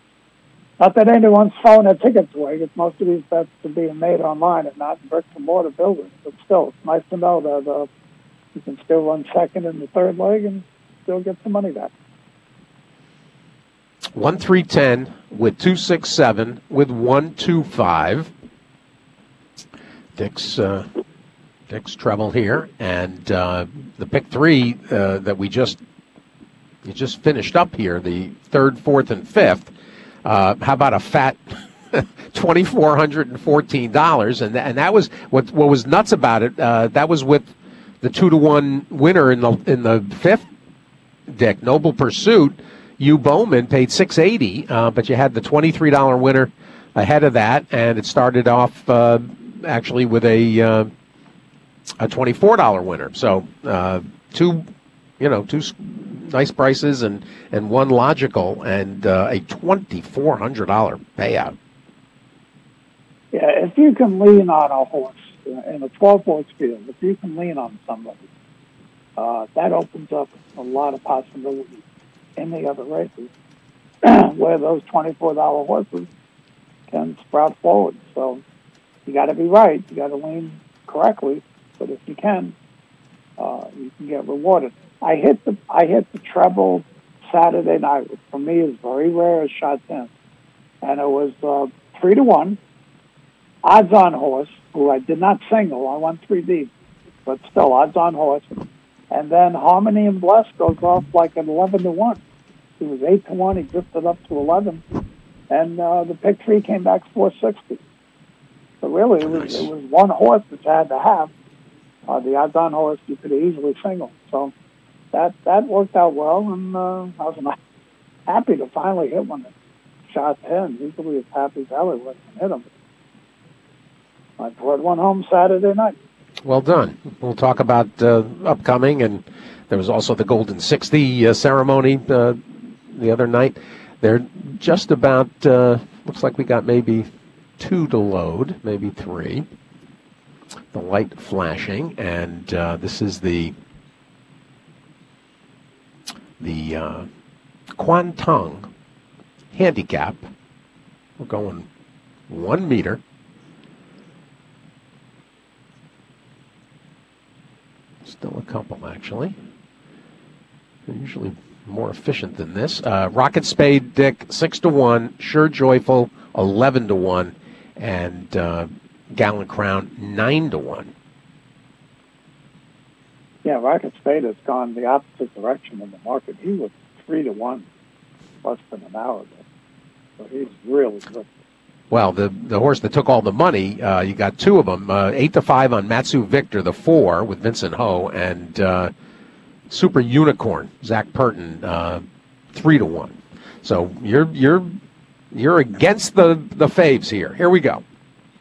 not that anyone's throwing their tickets away, because most of these bets are being made online and not in bricks and mortar buildings. But still, it's nice to know that uh, you can still run second in the third leg and still get some money back. one three ten with two six seven with one two five. Dick's uh, Dick's treble here, and uh, the pick three uh, that we just you just finished up here, the third, fourth, and fifth. Uh, how about a fat twenty four hundred and fourteen dollars? And th- and that was what what was nuts about it. Uh, that was with the two to one winner in the in the fifth. Dick, Noble Pursuit. Hugh Bowman paid six eighty, uh, but you had the twenty-three dollars winner ahead of that, and it started off uh, actually with a uh, a twenty-four dollars winner. So uh, two, you know, two nice prices and, and one logical, and uh, a twenty-four hundred dollars payout. Yeah, if you can lean on a horse in a twelve-horse field, if you can lean on somebody, uh, that opens up a lot of possibilities in the other races where those twenty-four dollar horses can sprout forward. So you got to be right. You got to lean correctly. But if you can, uh, you can get rewarded. I hit the I hit the treble Saturday night, which for me is very rare as shot ten, and it was uh, three to one. Odds on horse, who I did not single. I won three deep, but still odds on horse. And then Harmony and Bless goes off like an eleven to one. He was eight to one. He drifted up to eleven, and uh, the pick three came back four sixty. So really, it was Nice. it was one horse that you had to have. Uh, the odds on horse you could easily single. So that that worked out well, and uh, I was happy to finally hit one that shot ten. Usually it's happy Valley when I hit him. I brought one home Saturday night. Well done. We'll talk about uh, upcoming, and there was also the Golden sixty uh, ceremony uh, the other night. They're just about, uh, looks like we got maybe two to load, maybe three. The light flashing, and uh, this is the the uh, Kwantong handicap. We're going one meter. Still a couple, actually. They're usually more efficient than this. Uh, Rocket Spade, Dick, six to one. Sure Joyful, eleven to one. And uh, Gallant Crown, nine to one. Yeah, Rocket Spade has gone the opposite direction in the market. He was three to one less than an hour ago. So he's really good. Well, the the horse that took all the money, uh, you got two of them. Uh, eight to five on Matsu Victor, the four with Vincent Ho, and uh, Super Unicorn, Zach Purton, uh, three to one. So you're you're you're against the the faves here. Here we go.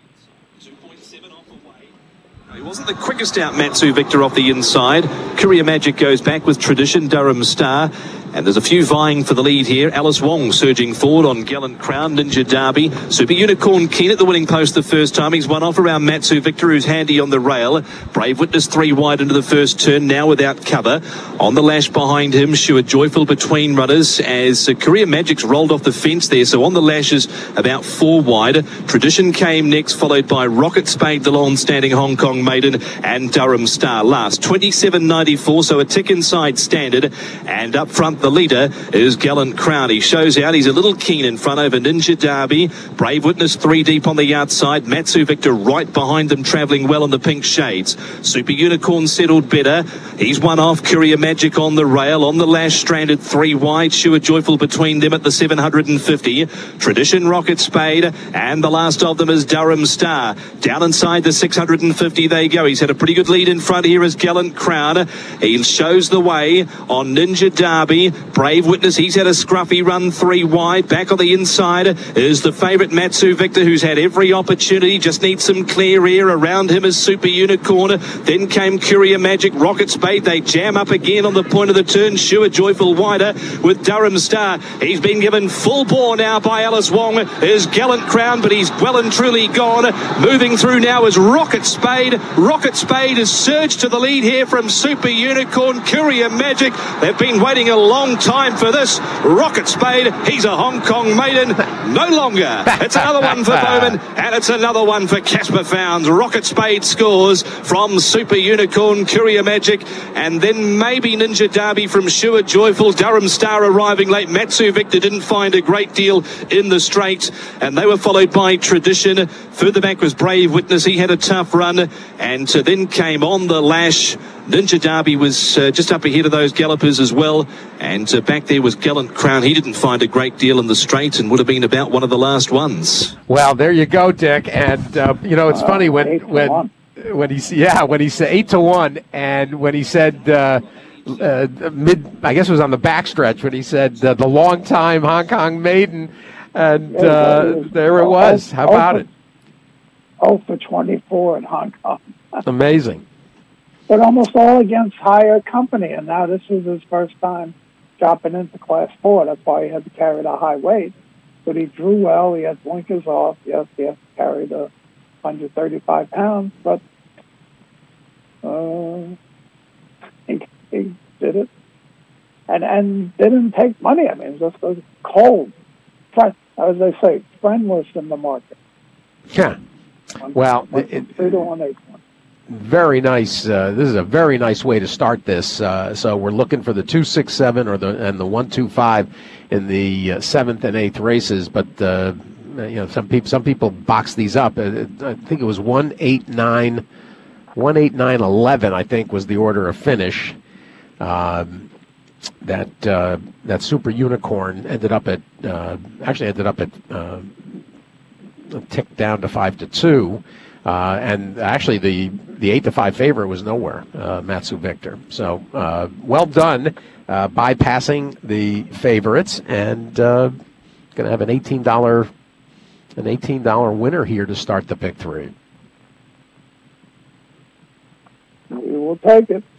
He wasn't the quickest out, Matsu Victor, off the inside. Courier Magic goes back with Tradition, Durham Star. And there's a few vying for the lead here. Alice Wong surging forward on Gallant Crown, Ninja Derby. Super Unicorn keen at the winning post the first time. He's one off around Matsu Victor, who's handy on the rail. Brave Witness three wide into the first turn, now without cover. On the lash behind him, Sure Joyful between runners as uh, Courier Magic's rolled off the fence there. So on the lashes, about four wide. Tradition came next, followed by Rocket Spade, the long-standing Hong Kong maiden, and Durham Star last. twenty-seven ninety-four, so a tick inside standard. And up front, the leader is Gallant Crown. He shows out. He's a little keen in front over Ninja Derby. Brave Witness three deep on the outside. Matsu Victor right behind them, travelling well in the pink shades. Super Unicorn settled better. He's one off. Courier Magic on the rail. On the lash, stranded three wide. Sure Joyful between them at the seven hundred fifty. Tradition, Rocket Spade, and the last of them is Durham Star. Down inside the six hundred fifty they go. He's had a pretty good lead in front here as Gallant Crown. He shows the way on Ninja Derby. Brave Witness, he's had a scruffy run three wide. Back on the inside is the favourite Matsu Victor, who's had every opportunity. Just needs some clear air. Around him is Super Unicorn. Then came Courier Magic, Rocket Spade. They jam up again on the point of the turn. Sure Joyful wider with Durham Star. He's been given full bore now by Alice Wong. Is Gallant Crown, but he's well and truly gone. Moving through now is Rocket Spade. Rocket Spade has surged to the lead here from Super Unicorn. Courier Magic, they've been waiting a long time for this. Rocket Spade, he's a Hong Kong maiden. No longer. It's another one for Bowman, and it's another one for Casper Founds. Rocket Spade scores from Super Unicorn, Courier Magic, and then maybe Ninja Derby from Sure Joyful. Durham Star arriving late. Matsu Victor didn't find a great deal in the straight, and they were followed by Tradition. Further back was Brave Witness. He had a tough run, and uh, then came on the lash. Ninja Derby was uh, just up ahead of those gallopers as well, and uh, back there was Gallant Crown. He didn't find a great deal in the straight and would have been about one of the last ones. Well, there you go, Dick. And uh, you know, it's uh, funny when when when he yeah when he said eight to one, and when he said uh, uh, mid, I guess it was on the backstretch when he said uh, the long time Hong Kong maiden, and uh, there it was. How about it? Oh, for twenty-four in Hong Kong. Amazing. But almost all against higher company, and now this is his first time dropping into class four. That's why he had to carry the high weight. but he drew well. He had blinkers off. Yes, he had to carry the one hundred thirty-five pounds, but uh, he, he did it. And and didn't take money. I mean, it just was cold. Friend, as they say, friendless in the market. Yeah. Well, it, three to one eight one. Very nice. Uh, this is a very nice way to start this. Uh, so we're looking for the two six seven or the and the one two five in the uh, seventh and eighth races. But uh, you know, some people some people box these up. Uh, I think it was one eight nine, one eight nine eleven. I think was the order of finish. Um, that uh, that Super Unicorn ended up at uh, actually ended up at uh, a tick down to five to two, uh, and actually the the eight to five favorite was nowhere, uh, Matsu Victor. So uh, well done, uh, bypassing the favorites, and uh, going to have an eighteen dollar an eighteen dollar winner here to start the pick three. We will take it.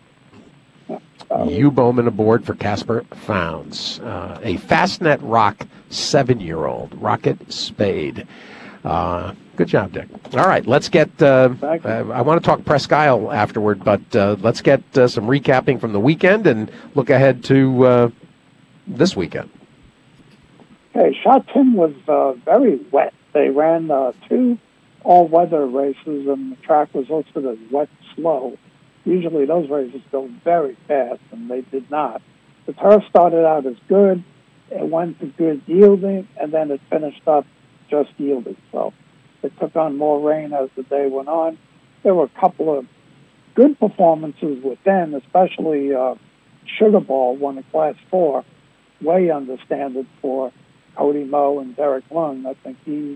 Hugh Bowman aboard for Casper Founds, uh, a Fastnet Rock seven-year-old, Rocket Spade. Uh, good job, Dick. All right, let's get, uh, uh, I want to talk Presque Isle afterward, but uh, let's get uh, some recapping from the weekend and look ahead to uh, this weekend. Okay, Shatin was uh, very wet. They ran uh, two all-weather races, and the track was listed as wet slow. Usually those races go very fast, and they did not. The turf started out as good. It went to good yielding, and then it finished up just yielding. So it took on more rain as the day went on. There were a couple of good performances within, especially uh, Sugar Ball won a Class four, way understanded for Cody Moe and Derek Lung. I think he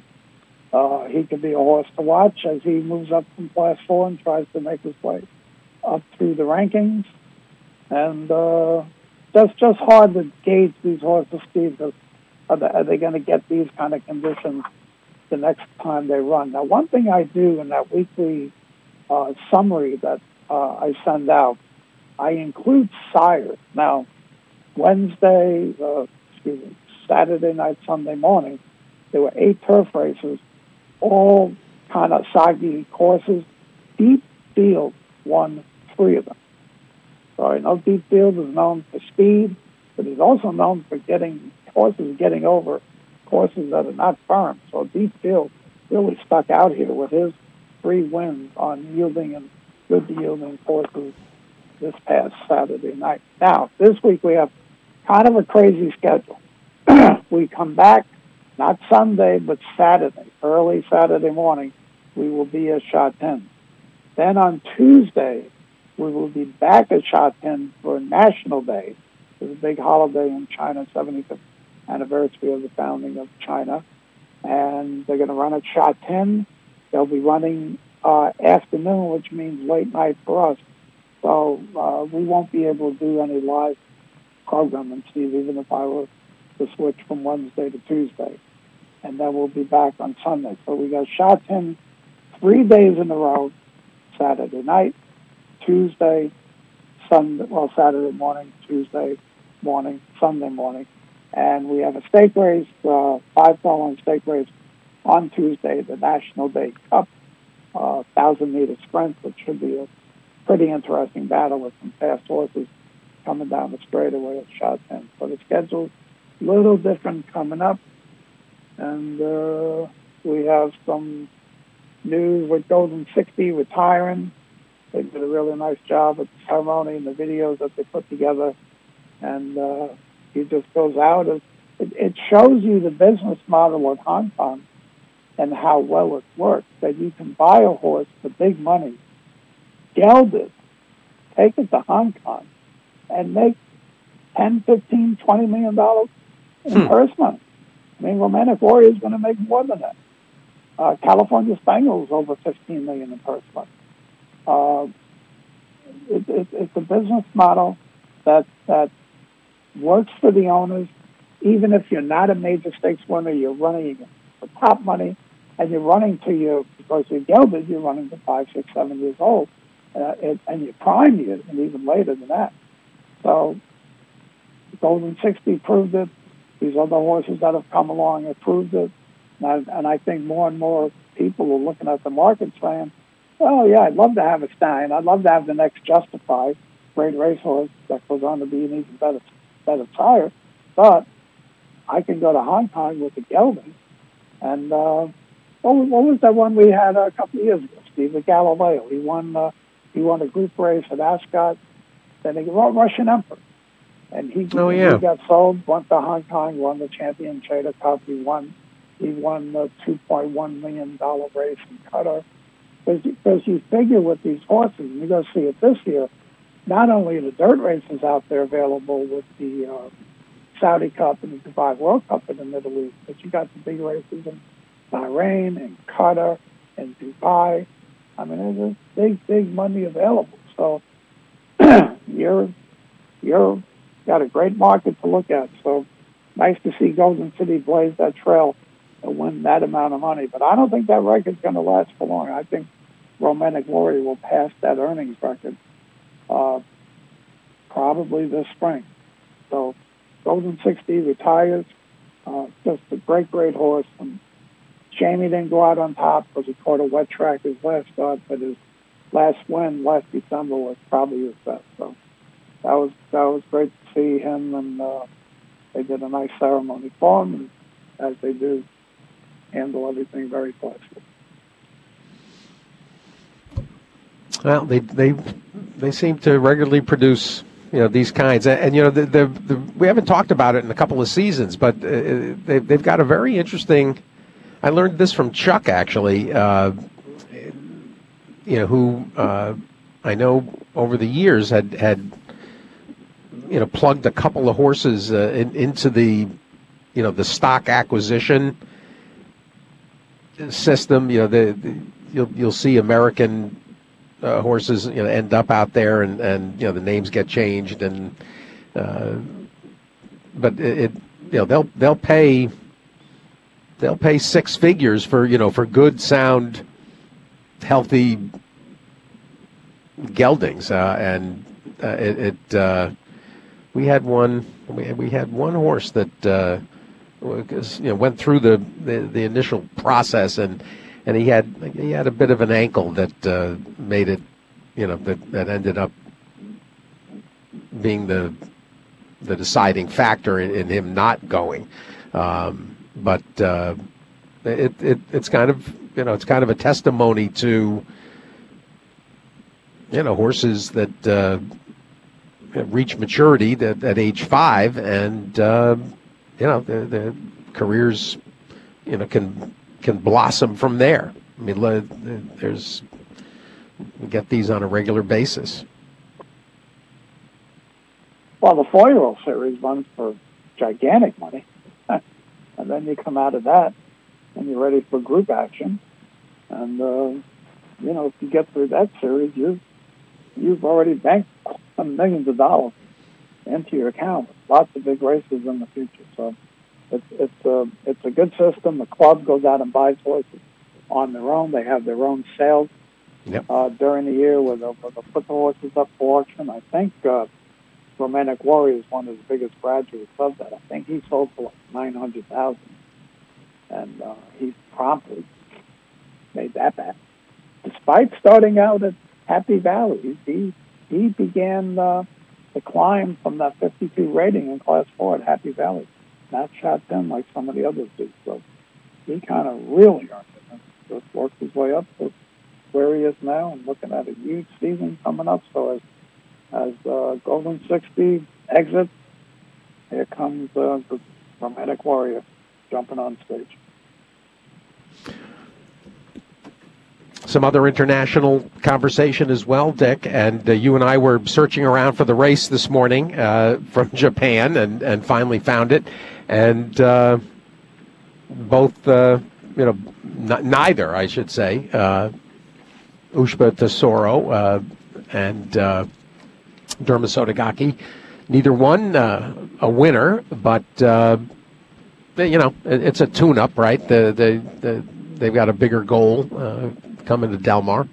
uh, he could be a horse to watch as he moves up from Class four and tries to make his way up through the rankings. And uh, that's just hard to gauge these horses, Steve, because are they, are they going to get these kind of conditions the next time they run? Now, one thing I do in that weekly uh, summary that uh, I send out, I include sires. Now, Wednesday, uh, excuse me, Saturday night, Sunday morning, there were eight turf races, all kind of soggy courses. Deep Field won three of them. So I know Deep Field is known for speed, but he's also known for getting horses getting over courses that are not firm. So Deep Field really stuck out here with his three wins on yielding and good yielding courses this past Saturday night. Now, this week we have kind of a crazy schedule. We come back, not Sunday, but Saturday, early Saturday morning, we will be at Shatin. Then on Tuesday, we will be back at Shatin for National Day. It's a big holiday in China, seventieth anniversary of the founding of China. And they're going to run at Shatin. They'll be running uh, afternoon, which means late night for us. So uh, we won't be able to do any live programming, Steve, even if I were to switch from Wednesday to Tuesday. And then we'll be back on Sunday. So we got Shatin three days in a row, Saturday night, Tuesday, Sunday, well, Saturday morning, Tuesday morning, Sunday morning. And we have a stake race, uh, five-furlong stake race on Tuesday, the National Day Cup, uh, thousand-meter sprint, which should be a pretty interesting battle with some fast horses coming down the straightaway at Shatin. So the schedule's a little different coming up. And uh, we have some news with Golden sixty retiring. They did a really nice job at the ceremony and the videos that they put together. And uh, he just goes out. As, it, it shows you the business model of Hong Kong and how well it works, that you can buy a horse for big money, geld it, take it to Hong Kong, and make ten, fifteen, twenty million dollars in hmm. purse money. I mean, Romantic Warrior is going to make more than that. Uh, California Spangles over fifteen million dollars in purse money. Uh, it, it, it's a business model that that works for the owners. Even if you're not a major stakes winner, you're running for top money, and you're running to your, because you're gelded, you're running to five, six, seven years old, uh, it, and your prime years, and even later than that. So Golden sixty proved it. these other horses that have come along and proved it. And I, and I think more and more people are looking at the market saying, well, yeah, I'd love to have a stallion. I'd love to have the next Justify, great racehorse that goes on to be an even better, better sire. But I can go to Hong Kong with the gelding. And uh, what, was, what was that one we had a couple of years ago, Steve? The Galileo. He won, uh, he won a group race at Ascot. Then he won Russian Emperor. And he, oh, yeah. he got sold, went to Hong Kong, won the Champion Trader Cup. He won he won the two point one million dollars race in Qatar. Because you figure with these horses, and you're going to see it this year, not only are the dirt races out there available with the uh, Saudi Cup and the Dubai World Cup in the Middle East, but you got the big races in Bahrain and Qatar and Dubai. I mean, there's big, big money available. So you're you're got a great market to look at. So nice to see Golden City blaze that trail and win that amount of money. But I don't think that record's going to last for long. I think Romantic Warrior will pass that earnings record uh, probably this spring. So Golden sixty retires. Uh, just a great, great horse. And Jamie didn't go out on top because he caught a wet track his last start, but his last win last December was probably his best. So that was that was great to see him, and uh, they did a nice ceremony for him, and as they do, handle everything very classily. Well, they they they seem to regularly produce, you know, these kinds, and, and you know, the, the the we haven't talked about it in a couple of seasons, but uh, they they've got a very interesting. I learned this from Chuck actually, uh, you know, who uh, I know over the years had had you know plugged a couple of horses uh, in, into the you know the stock acquisition system. You know, the, the you'll you'll see American uh, horses you know end up out there, and, and you know the names get changed, and uh, but it, it you know they'll they'll pay they'll pay six figures for you know for good, sound, healthy geldings, uh, and uh, it, it uh, we had one we we had one horse that. Uh, Because, you know, went through the, the, the initial process, and and he had he had a bit of an ankle that uh, made it, you know, that, that ended up being the the deciding factor in, in him not going. Um, but uh, it, it it's kind of you know it's kind of a testimony to you know horses that uh, reach maturity at, at age five and. Uh, You know, the, the careers, you know, can can blossom from there. I mean, there's we get these on a regular basis. Well, the four-year-old series runs for gigantic money, and then you come out of that, and you're ready for group action, and uh, you know, if you get through that series, you you've already banked some millions of dollars into your account. Lots of big races in the future. So it's it's a it's a good system. The club goes out and buys horses on their own. They have their own sales yep. uh, during the year where they'll, they'll put the horses up for auction. I think uh, Romantic Warrior is one of the biggest graduates of that. I think he sold for like nine hundred thousand, and uh, he promptly made that back. Despite starting out at Happy Valley, he he began. Uh, The climb from that fifty-two rating in Class four at Happy Valley. Not shot them like some of the others did. So he kind of really earned it and just worked his way up to where he is now and looking at a huge season coming up. So as, as uh, Golden sixty exits, here comes uh, the Romantic Warrior jumping on stage. Some other international conversation as well, Dick, and uh, you and I were searching around for the race this morning uh, from Japan and, and finally found it. And uh, both, uh, you know, n- neither, I should say, uh, Ushba Tesoro uh, and uh, Derma Sotogake, neither one uh, a winner, but, uh, you know, it, it's a tune-up, right? The, the, the, they've got a bigger goal uh, coming to Del Mar.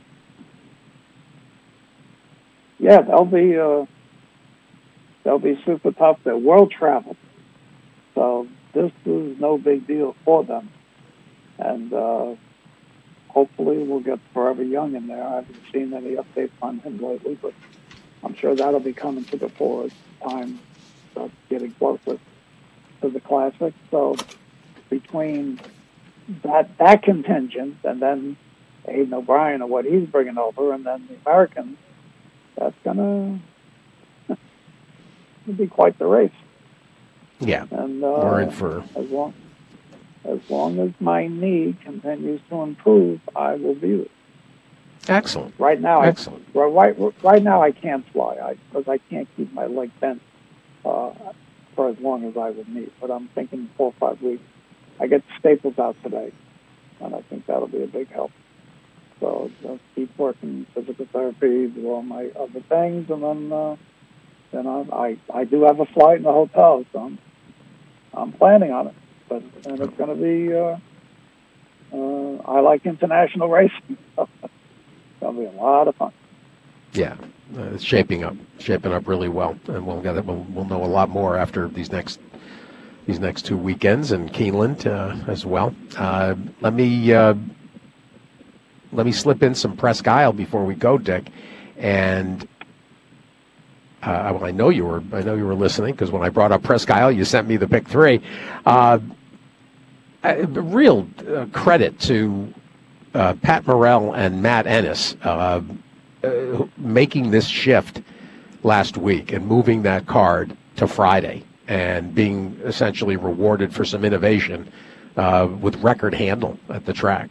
Yeah, they'll be uh, they'll be super tough. They're world traveled, So this is no big deal for them. And uh, hopefully we'll get Forever Young in there. I haven't seen any updates on him lately, but I'm sure that'll be coming to the fore as time starts getting closer to the Classic. So between that that contingent and then Aidan O'Brien and what he's bringing over, and then the Americans, that's going to be quite the race. Yeah, and uh, we're in for... As long, as long as my knee continues to improve, I will view it. Excellent. Right now, Excellent. I, right, right now I can't fly because I, I can't keep my leg bent uh, for as long as I would need. But I'm thinking four or five weeks. I get the staples out today, and I think that'll be a big help. So just keep working physical therapy, do all my other things, and then uh, then I, I I do have a flight in the hotel, so I'm, I'm planning on it. But and it's going to be. Uh, uh, I like international racing. It's going to be a lot of fun. Yeah, uh, it's shaping up, shaping up really well, and we'll get it. We'll, we'll know a lot more after these next these next two weekends in Keeneland uh, as well. Uh, let me uh, let me slip in some Presque Isle before we go, Dick, and. Uh, well, I know you were. I know you were listening because when I brought up Presque Isle, you sent me the pick three. Uh, a real uh, credit to uh, Pat Morrell and Matt Ennis uh, uh, making this shift last week and moving that card to Friday and being essentially rewarded for some innovation uh, with record handle at the track.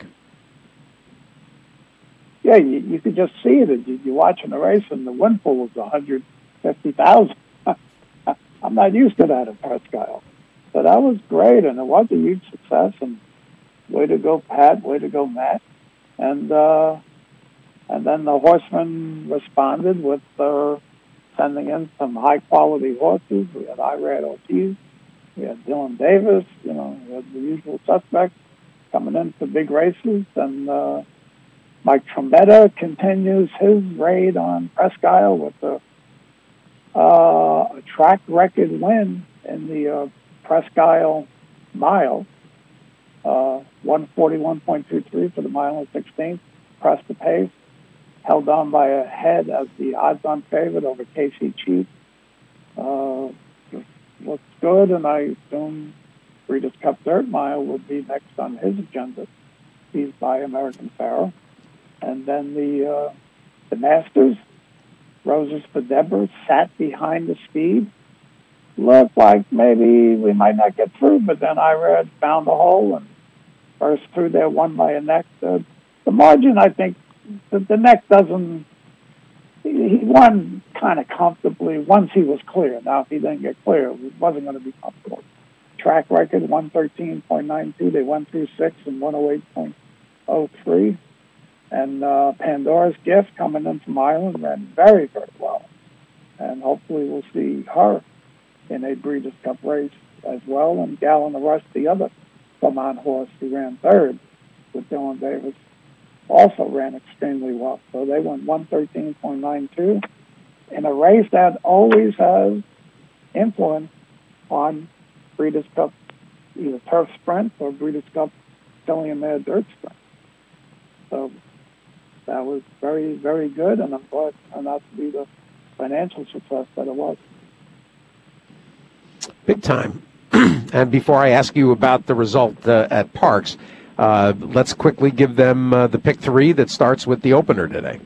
Yeah, you, you could just see it. You, you're watching the race, and the win pool was one hundred fifty thousand. I'm not used to that at Presque Isle. So that was great, and it was a huge success. And way to go, Pat. Way to go, Matt. And uh, and then the horsemen responded with uh, sending in some high-quality horses. We had Irad Ortiz. We had Dylan Davis. You know, we had the usual suspects coming in for big races. And uh, Mike Trombetta continues his raid on Presque Isle with the Uh, a track record win in the uh, Presque Isle mile, uh, one forty-one point two three for the mile and sixteenth, pressed the pace, held on by a head as the odds-on favorite over K C Chief. Uh, looks good, and I assume Breeders' Cup Dirt Mile would be next on his agenda. He's by American Pharoah. And then the uh, the Masters, Roses for Deborah, sat behind the speed. Looked like maybe we might not get through, but then Irad found a hole and burst through there, won by a neck. The, the margin, I think, the, the neck doesn't... He, he won kind of comfortably once he was clear. Now, if he didn't get clear, it wasn't going to be comfortable. Track record, one thirteen point nine two. They went through six and one oh eight point oh three. And uh, Pandora's Gift coming in from Ireland ran very, very well. And hopefully we'll see her in a Breeders' Cup race as well. And Gallon of Rush, the other Vermont horse who ran third with Dylan Davis, also ran extremely well. So they went one thirteen point nine two in a race that always has influence on Breeders' Cup, either turf sprint or Breeders' Cup filling a mare dirt sprint. So that was very, very good, and I'm glad it turned out to be the financial success that it was. Big time. And before I ask you about the result uh, at Parks, uh, let's quickly give them uh, the pick three that starts with the opener today.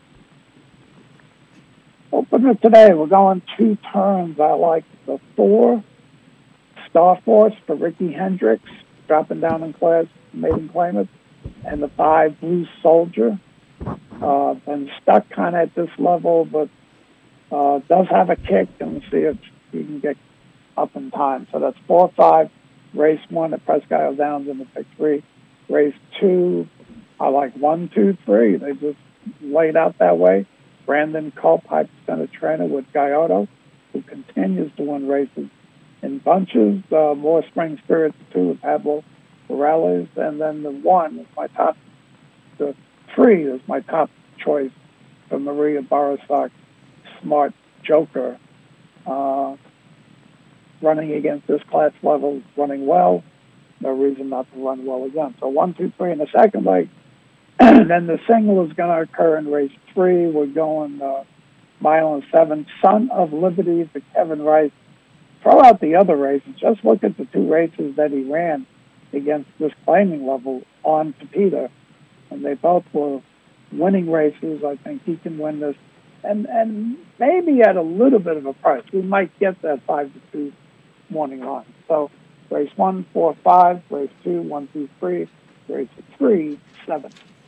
Opener today, we're going two turns. I like the four, Star Force for Ricky Hendricks, dropping down in class, maiden claimant, and the five, Blue Soldier. Uh, been stuck kind of at this level, but uh, does have a kick, and we'll see if he can get up in time. So that's four five, race one at Presque Isle Downs in the pick three. Race two, I like one, two, three. They just laid out that way. Brandon Culp, high percentage trainer with Gallardo, who continues to win races in bunches. Uh, more Spring Spirits, two with Pablo Morales, and then the one is my top, the three is my top choice for Maria Borisov, Smart Joker. Uh, running against this class level, running well. No reason not to run well again. So one, two, three in the second leg. And then the single is going to occur in race three. We're going uh, mile and seven. Son of Liberty to Kevin Rice. Throw out the other races. Just look at the two races that he ran against this claiming level on Pepita. And they both were winning races. I think he can win this. And and maybe at a little bit of a price. We might get that five to two morning line. So race one, four, five. Race two, one, two, three. Race three, seven.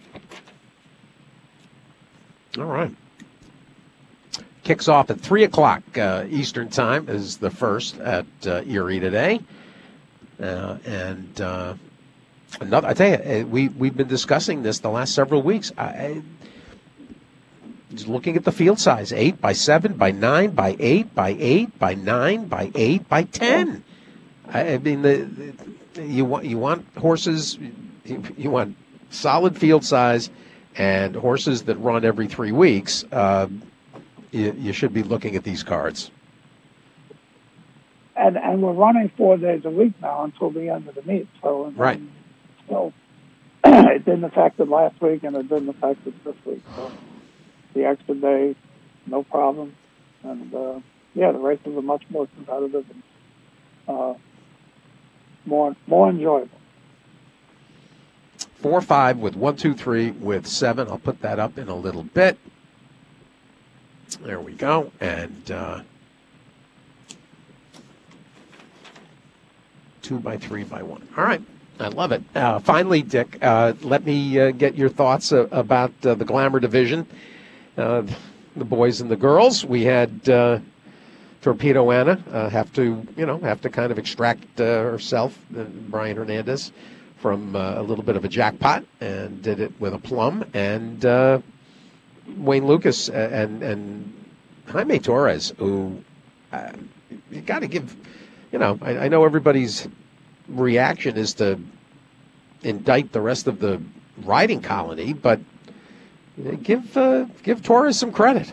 All right. Kicks off at three o'clock uh, Eastern Time is the first at uh, Erie today. Uh, and uh, another, I tell you, we, we've been discussing this the last several weeks. I, I, just looking at the field size, eight by seven, by nine, by eight, by eight, by nine, by eight, by ten. I, I mean, the, the, you want you want horses, you, you want solid field size and horses that run every three weeks. Uh, you, you should be looking at these cards. And and we're running four days a week now until the end of the meet. So right. So it didn't affect it last week, and it didn't affect it this week. So the extra day, no problem. And uh, yeah, the races are much more competitive and uh, more more enjoyable. Four, five with one, two, three with seven. I'll put that up in a little bit. There we go. And uh, two by three by one. All right. I love it. Uh, finally, Dick, uh, let me uh, get your thoughts uh, about uh, the Glamour division, uh, the boys and the girls. We had uh, Torpedo Anna uh, have to, you know, have to kind of extract uh, herself, uh, Brian Hernandez, from uh, a little bit of a jackpot, and did it with a plum. And uh, Wayne Lucas and and Jaime Torres, who uh, you got to give, you know, I, I know everybody's reaction is to indict the rest of the riding colony, but give uh, give Torres some credit.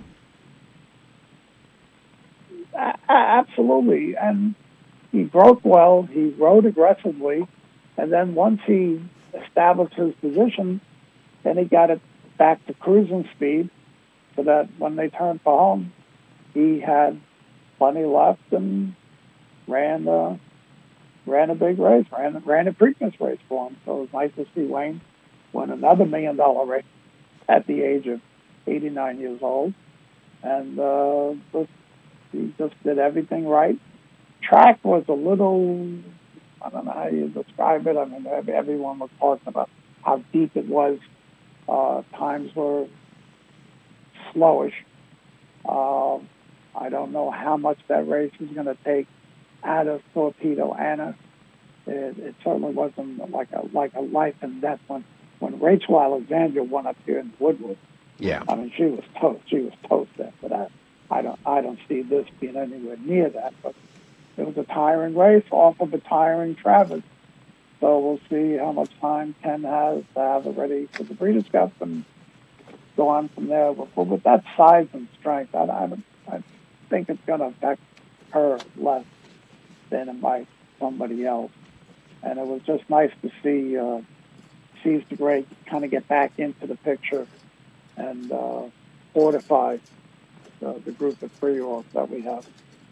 Uh, absolutely, and he broke well. He rode aggressively, and then once he established his position, then he got it back to cruising speed, so that when they turned for home, he had plenty left and ran the. Ran a big race, ran ran a Preakness race for him. So it was nice to see Wayne win another million dollar race at the age of eighty-nine years old, and uh, just, he just did everything right. Track was a little, I don't know how you describe it. I mean, everyone was talking about how deep it was. Uh, times were slowish. Uh, I don't know how much that race is going to take out of Torpedo Anna. It, it certainly wasn't like a like a life and death when when Rachel Alexandra went up here in Woodward. Yeah, I mean she was toast. She was toast after that. I don't I don't see this being anywhere near that. But it was a tiring race off of a tiring Travis. So we'll see how much time Ken has to have it ready for the Breeders' Cup and go on from there. But, but with that size and strength, I I, I think it's going to affect her less than it might somebody else. And it was just nice to see uh, Seize the Great kind of get back into the picture and uh, fortify uh, the group of three-year-olds that we have.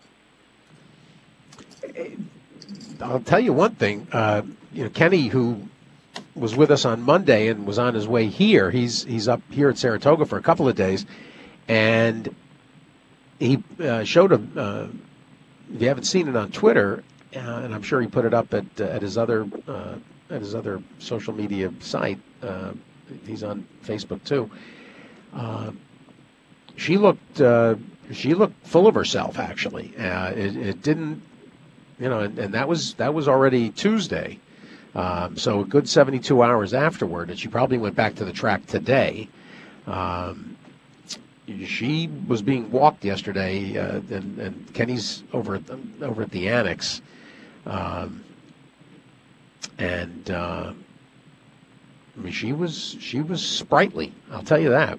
I'll tell you one thing. Uh, you know, Kenny, who was with us on Monday and was on his way here, he's he's up here at Saratoga for a couple of days, and he uh, showed a. Uh, If you haven't seen it on Twitter, uh, and I'm sure he put it up at uh, at his other uh, at his other social media site. Uh, he's on Facebook too. Uh, she looked uh, she looked full of herself. Actually, uh, it, it didn't, you know, and, and that was that was already Tuesday. Um, so a good seventy-two hours afterward, and she probably went back to the track today. Um, She was being walked yesterday, uh, and, and Kenny's over at the, over at the annex, um, and uh, I mean she was she was sprightly. I'll tell you that.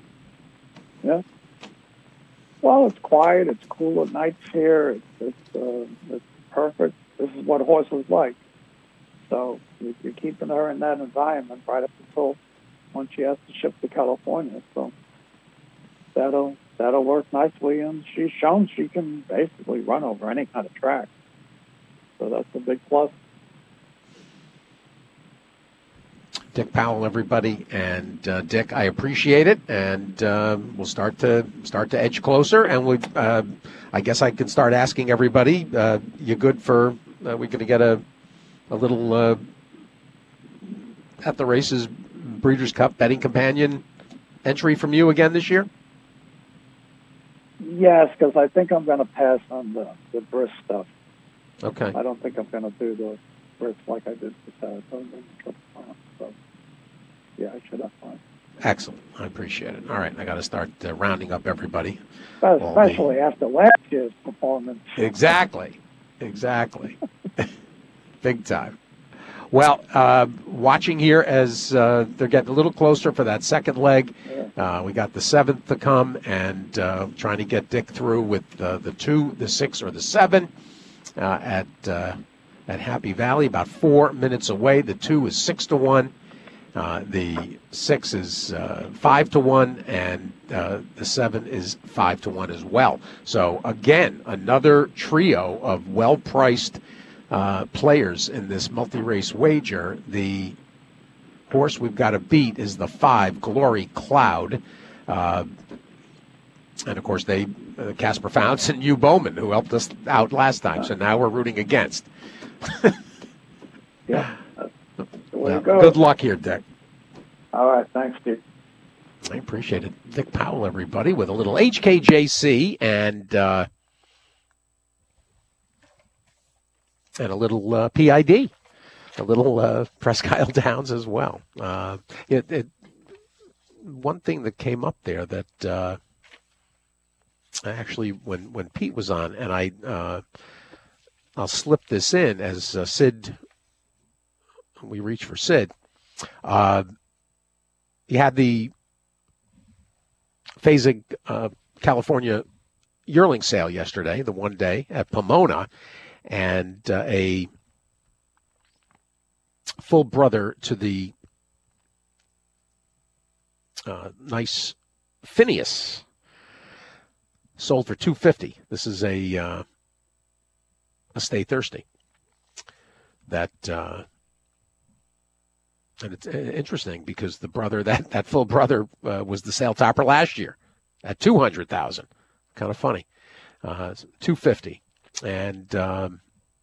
Yeah. Well, it's quiet. It's cool at nights here. It's, it's, uh, it's perfect. This is what horses like. So you're keeping her in that environment right up until when she has to ship to California. So that'll that'll work nicely, and she's shown she can basically run over any kind of track. So that's a big plus. Dick Powell, everybody, and uh, Dick, I appreciate it, and uh, we'll start to start to edge closer. And we, uh, I guess, I can start asking everybody. Uh, you good for? Uh, we're going to get a a little uh, at the races Breeders' Cup betting companion entry from you again this year. Yes, because I think I'm going to pass on the the Briss stuff. Okay. I don't think I'm going to do the Briss like I did for Saratoga. So, yeah, I should have fun. Excellent. I appreciate it. All right, I got to start uh, rounding up everybody. Especially the... after last year's performance. Exactly. Exactly. Big time. Well, uh, watching here as uh, they're getting a little closer for that second leg. Yeah. Uh, we got the seventh to come, and uh, trying to get Dick through with uh, the two, the six, or the seven uh, at uh, at Happy Valley, about four minutes away. The two is six to one. Uh, the six is uh, five to one, and uh, the seven is five to one as well. So again, another trio of well-priced uh, players in this multi-race wager. The horse we've got to beat is the five, Glory Cloud, uh, and of course they uh, Casper Founts and Hugh Bowman, who helped us out last time. So now we're rooting against. Yeah. Well, good luck here, Dick. All right. Thanks, Dick. I appreciate it. Dick Powell, everybody, with a little H K J C and uh, and a little uh, P I D, a little uh, Presque Isle Downs as well. Uh, it, it, one thing that came up there that uh, actually when, when Pete was on, and I, uh, I'll slip this in as uh, Sid, we reach for Sid. Uh, you had the Fasig, uh, California yearling sale yesterday, the one day at Pomona, and uh, a full brother to the uh, nice Phineas sold for two hundred fifty dollars. This is a uh, a Stay Thirsty. That uh, and it's interesting because the brother that that full brother uh, was the sale topper last year at two hundred thousand. Kind of funny. Uh, two hundred fifty dollars, and um,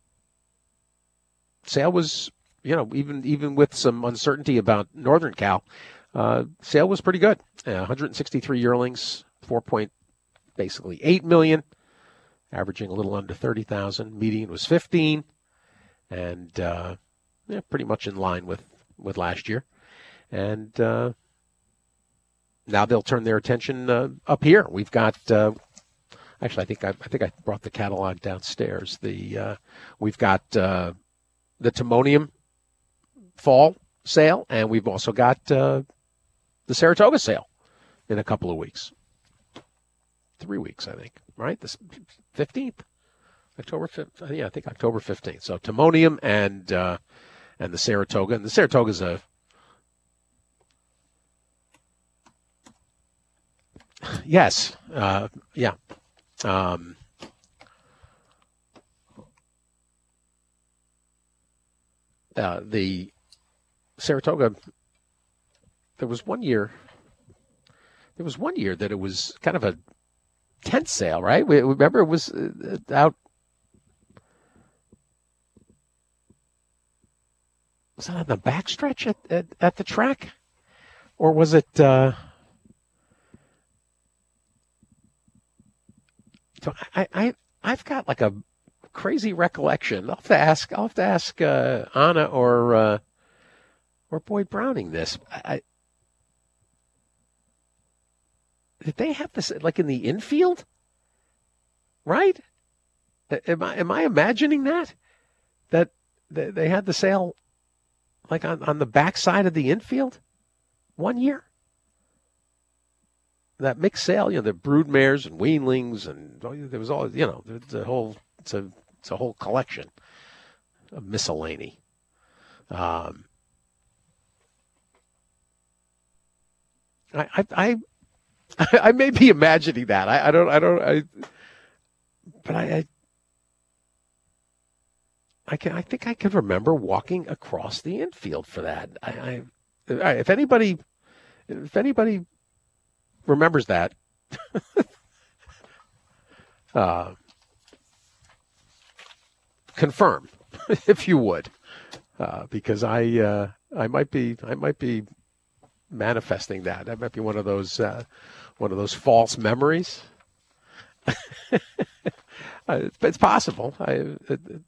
sale was, you know, even even with some uncertainty about Northern Cal, uh, sale was pretty good. Uh, one hundred sixty-three yearlings, four point basically eight million, averaging a little under thirty thousand. Median was fifteen, and uh, yeah, pretty much in line with, with last year. And uh, now they'll turn their attention uh, up here. We've got. Uh, Actually, I think I, I think I brought the catalog downstairs. The uh, we've got uh, the Timonium fall sale, and we've also got uh, the Saratoga sale in a couple of weeks, three weeks, I think. Right, the fifteenth, October fifth. Yeah, I think October fifteenth. So Timonium and uh, and the Saratoga, and the Saratoga's a yes, uh, yeah. Um, uh, the Saratoga, there was one year, there was one year that it was kind of a tent sale, right? We, remember it was uh, out, was that on the backstretch at, at, at the track? Or was it, uh, So I, I, I've got like a crazy recollection. I'll have to ask. I'll have to ask uh, Anna or uh, or Boyd Browning this. I, I, did they have this like in the infield? Right? Am I am I imagining that that they had the sale like on, on the back side of the infield one year? That mixed sale, you know, the broodmares and weanlings, and there was all, you know, the whole, it's a It's a whole collection of miscellany. Um, I, I, I, I may be imagining that. I, I don't, I don't, I, but I, I, I can, I think I can remember walking across the infield for that. I, I if anybody, if anybody remembers that, uh, confirm, if you would, uh, because I, uh, I might be, I might be manifesting that. That might be one of those, uh, one of those false memories. It's, it's possible. I. It, it,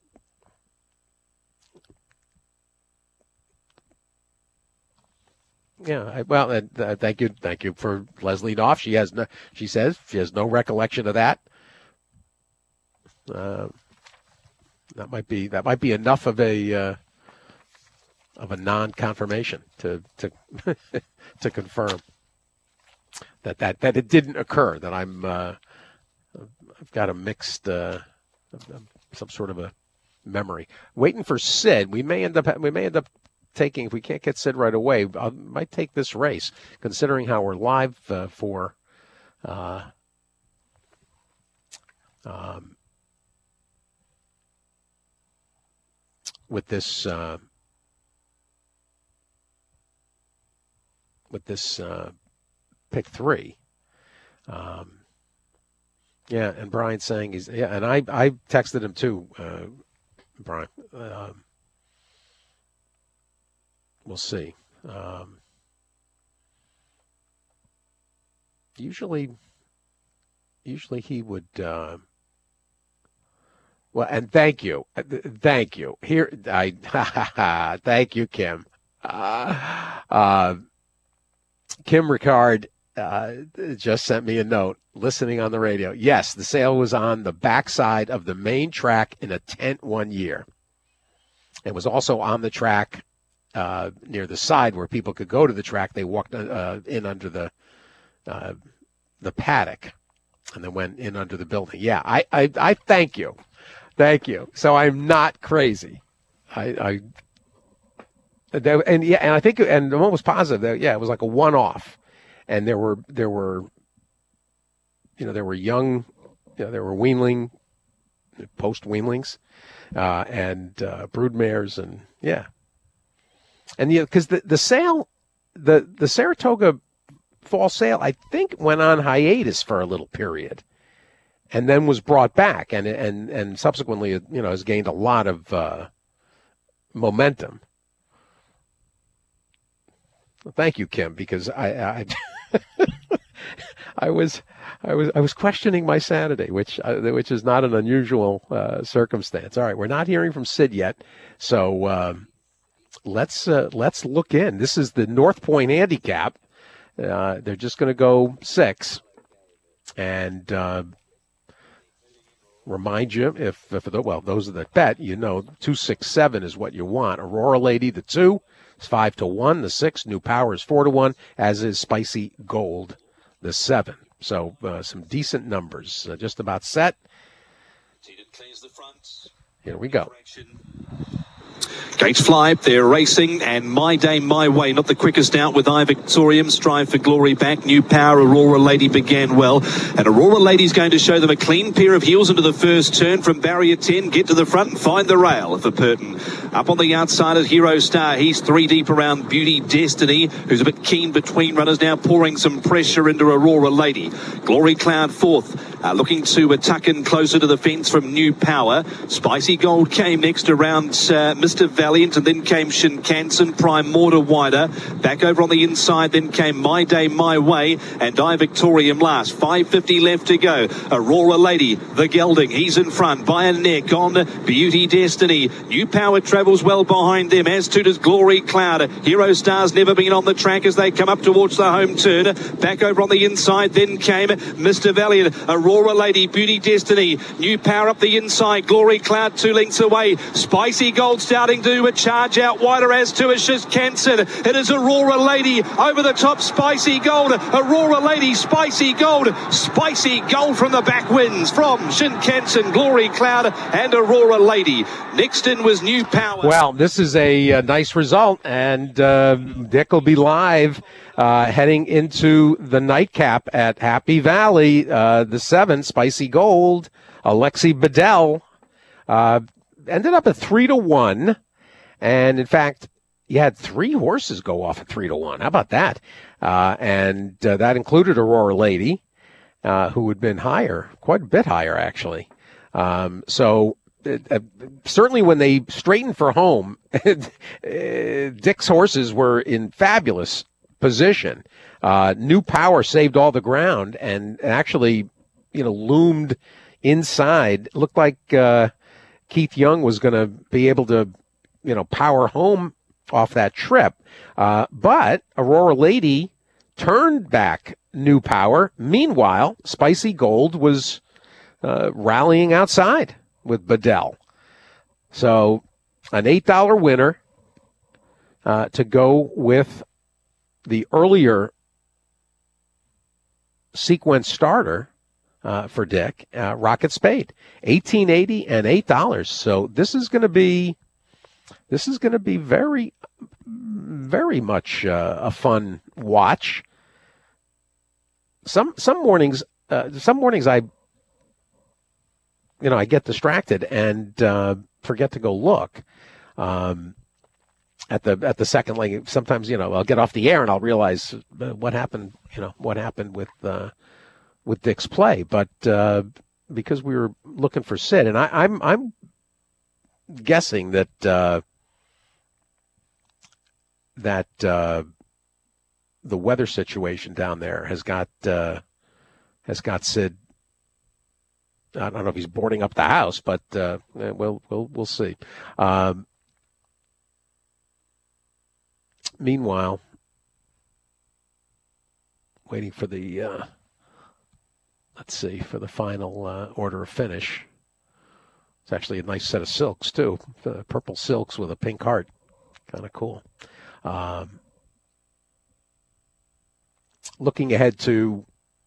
Yeah, I, well, uh, uh, thank you, thank you for Leslie Knopf. She has no, she says she has no recollection of that. Uh, that might be that might be enough of a uh, of a non-confirmation to to to confirm that, that that it didn't occur. That I'm uh, I've got a mixed uh, some sort of a memory. Waiting for Sid. We may end up we may end up. taking, if we can't get Sid right away, I might take this race, considering how we're live uh, for uh, um, with this uh, with this uh, pick three. Um, yeah, and Brian saying he's yeah, and I I texted him too, uh, Brian. Um, We'll see. Um, usually, usually he would. Uh, well, and thank you, thank you. Here, I thank you, Kim. Uh, uh, Kim Ricard uh, just sent me a note. Listening on the radio. Yes, the sale was on the backside of the main track in a tent one year. It was also on the track. Uh, near the side where people could go to the track. They walked uh, in under the uh, the paddock and then went in under the building. Yeah, I, I, I thank you. Thank you. So I'm not crazy. I, I and yeah, and I think and I'm almost positive that yeah, it was like a one-off. And there were there were you know, there were young, you know, there were weanling, post-weanlings, uh, and uh, broodmares and yeah. And because the, the sale, the, the Saratoga fall sale, I think went on hiatus for a little period and then was brought back and and, and subsequently, you know, has gained a lot of uh, momentum. Well, thank you, Kim, because I I, I was I was I was questioning my sanity, which uh, which is not an unusual uh, circumstance. All right, we're not hearing from Sid yet, so. Um, Let's uh, let's look in. This is the North Point handicap. Uh, they're just going to go six, and uh, remind you if, if the, well those are the bet. You know, two six seven is what you want. Aurora Lady the two is five to one. The six New Power is four to one. As is Spicy Gold the seven. So uh, some decent numbers. Uh, just about set. Here we go. Gates fly, they're racing, and My Day, My Way, not the quickest out with I Victorium, Strive for Glory back, New Power, Aurora Lady began well, and Aurora Lady's going to show them a clean pair of heels into the first turn from barrier ten, get to the front and find the rail for Purton. Up on the outside is Hero Star, he's three deep around Beauty Destiny, who's a bit keen between runners now, pouring some pressure into Aurora Lady. Glory Cloud fourth, uh, looking to uh, tuck in closer to the fence from New Power. Spicy Gold came next around uh, Mister Valiant, and then came Shinkansen, Prime Mortar wider. Back over on the inside, then came My Day, My Way, and I Victorium last. five fifty left to go. Aurora Lady, the gelding, he's in front by a neck on Beauty Destiny. New Power travel Oval's well behind them, as too does Glory Cloud. Hero Star's never been on the track as they come up towards the home turn. Back over on the inside, then came Mister Valiant, Aurora Lady, Beauty Destiny, New Power up the inside, Glory Cloud two lengths away, Spicy Gold starting to do a charge out wider, as to is Shinkansen. It is Aurora Lady over the top, Spicy Gold, Aurora Lady, Spicy Gold, Spicy Gold from the back wins from Shinkansen, Glory Cloud and Aurora Lady. Next in was New Power. Well, this is a, a nice result, and uh, Dick will be live uh, heading into the nightcap at Happy Valley. Uh, the seven, Spicy Gold, Alexi Bedell, uh, ended up at three to one, and in fact, you had three horses go off at three to one. How about that? Uh, and uh, that included Aurora Lady, uh, who had been higher, quite a bit higher actually. Um, so. Uh, certainly when they straightened for home, Dick's horses were in fabulous position. Uh, New Power saved all the ground and actually, you know, loomed inside. Looked like uh, Keith Young was going to be able to, you know, power home off that trip. Uh, but Aurora Lady turned back New Power. Meanwhile, Spicy Gold was uh, rallying outside with Bedell. So an eight dollar winner uh, to go with the earlier sequence starter uh, for Dick, uh, Rocket Spade, eighteen eighty and eight dollars. So this is going to be this is going to be very, very much uh, a fun watch. Some some mornings, uh, some mornings I. You know, I get distracted and uh, forget to go look um, at the at the second leg. Sometimes, you know, I'll get off the air and I'll realize what happened. You know, what happened with uh, with Dick's play. But uh, because we were looking for Sid, and I, I'm I'm guessing that uh, that uh, the weather situation down there has got uh, has got Sid. I don't know if he's boarding up the house, but uh, we'll we'll we'll see. Um, meanwhile, waiting for the uh, let's see for the final uh, order of finish. It's actually a nice set of silks too, the purple silks with a pink heart, kind of cool. Um, looking ahead to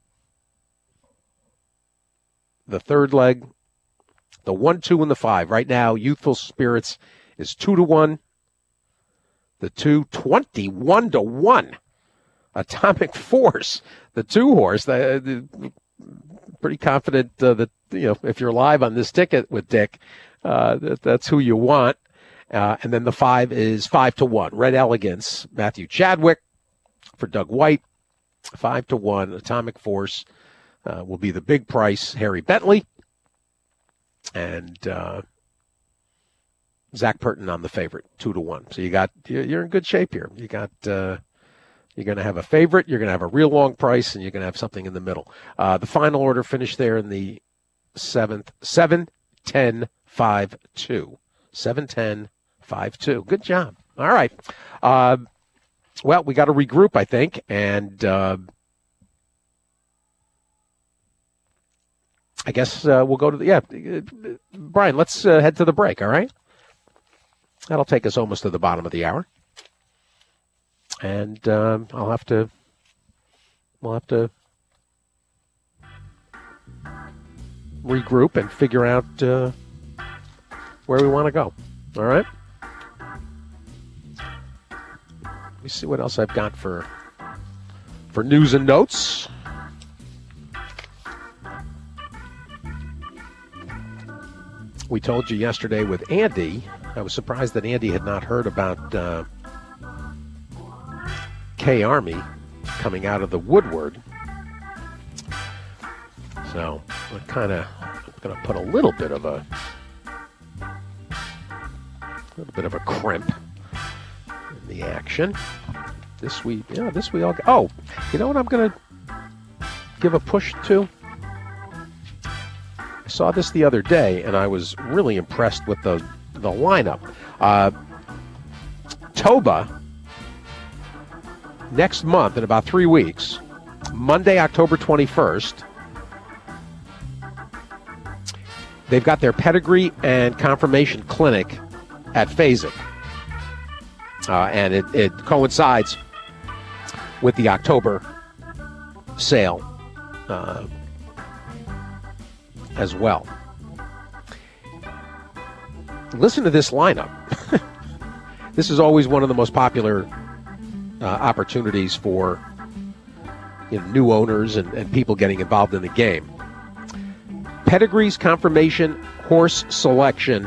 the third leg, the one, two, and the five. Right now, Youthful Spirits is two to one. The two, twenty-one to one. Atomic Force, the two horse. The, the, pretty confident uh, that, you know, if you're live on this ticket with Dick, uh, that, that's who you want. Uh, and then the five is five to one. Red Elegance, Matthew Chadwick for Doug White, five to one. Atomic Force. Uh, will be the big price, Harry Bentley, and uh, Zach Purton on the favorite, two to one. So you got you're in good shape here. You got uh, you're going to have a favorite, you're going to have a real long price, and you're going to have something in the middle. Uh, the final order finished there in the seventh, seven, ten, five, two, seven, ten, five, two. Good job. All right. Uh, well, we got to regroup, I think, and. Uh, I guess uh, we'll go to the, yeah, Brian, let's uh, head to the break, all right? That'll take us almost to the bottom of the hour. And um, I'll have to, we'll have to regroup and figure out uh, where we want to go, all right? Let me see what else I've got for for news and notes. We told you yesterday with Andy, I was surprised that Andy had not heard about uh, K Army coming out of the woodward. So we're kind of going to put a little bit of a, a little bit of a crimp in the action. This we, yeah, this we all. Oh, you know what I'm going to give a push to? I saw this the other day, and I was really impressed with the the lineup. Uh, Toba, next month, in about three weeks, Monday, October twenty-first, they've got their pedigree and confirmation clinic at Phasic. Uh, and it, it coincides with the October sale uh, as well. Listen to this lineup. This is always one of the most popular uh, opportunities for you know, new owners and, and people getting involved in the game. Pedigrees, confirmation, horse selection,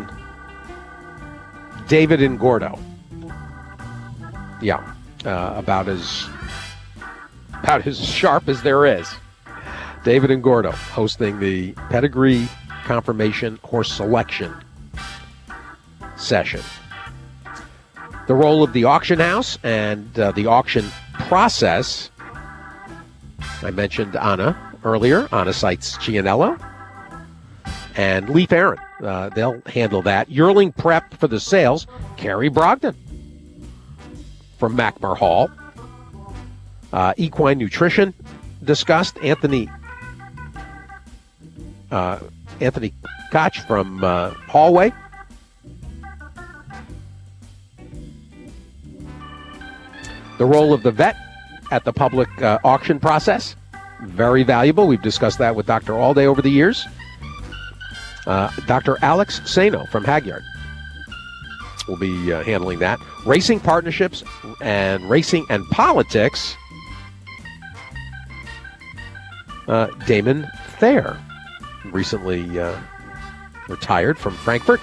David and Gordo. Yeah, uh, about as about as sharp as there is. David and Gordo hosting the pedigree, confirmation, horse selection session. The role of the auction house and uh, the auction process. I mentioned Anna earlier. Anna cites Gianello and Leif Aaron. Uh, they'll handle that. Yearling prep for the sales. Carrie Brogdon from Mackmar Hall. Uh, equine nutrition discussed. Anthony uh, Anthony Koch from uh, Hallway. The role of the vet at the public uh, auction process. Very valuable. We've discussed that with Doctor Alday over the years. Uh, Doctor Alex Sano from Hagyard will be uh, handling that. Racing partnerships and racing and politics. Uh, Damon Thayer, recently uh, retired from Frankfurt.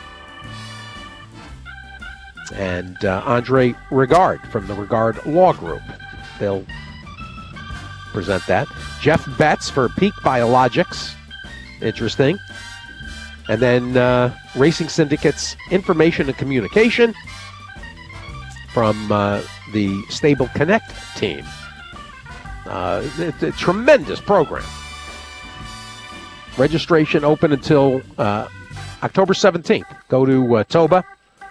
And uh, Andre Regard from the Regard Law Group. They'll present that. Jeff Betts for Peak Biologics. Interesting. And then uh, Racing Syndicate's Information and Communication from uh, the Stable Connect team. Uh, it's a tremendous program. Registration open until uh, October seventeenth. Go to uh, Toba,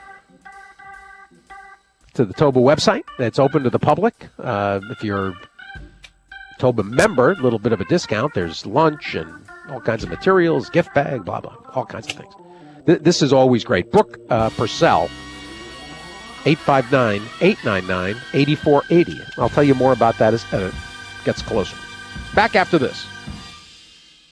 to the Toba website. It's open to the public. Uh, if you're a Toba member, a little bit of a discount. There's lunch and all kinds of materials, gift bag, blah, blah, all kinds of things. Th- this is always great. Brooke uh, Purcell, eight five nine, eight nine nine, eight four eight zero. I'll tell you more about that as it gets closer. Back after this.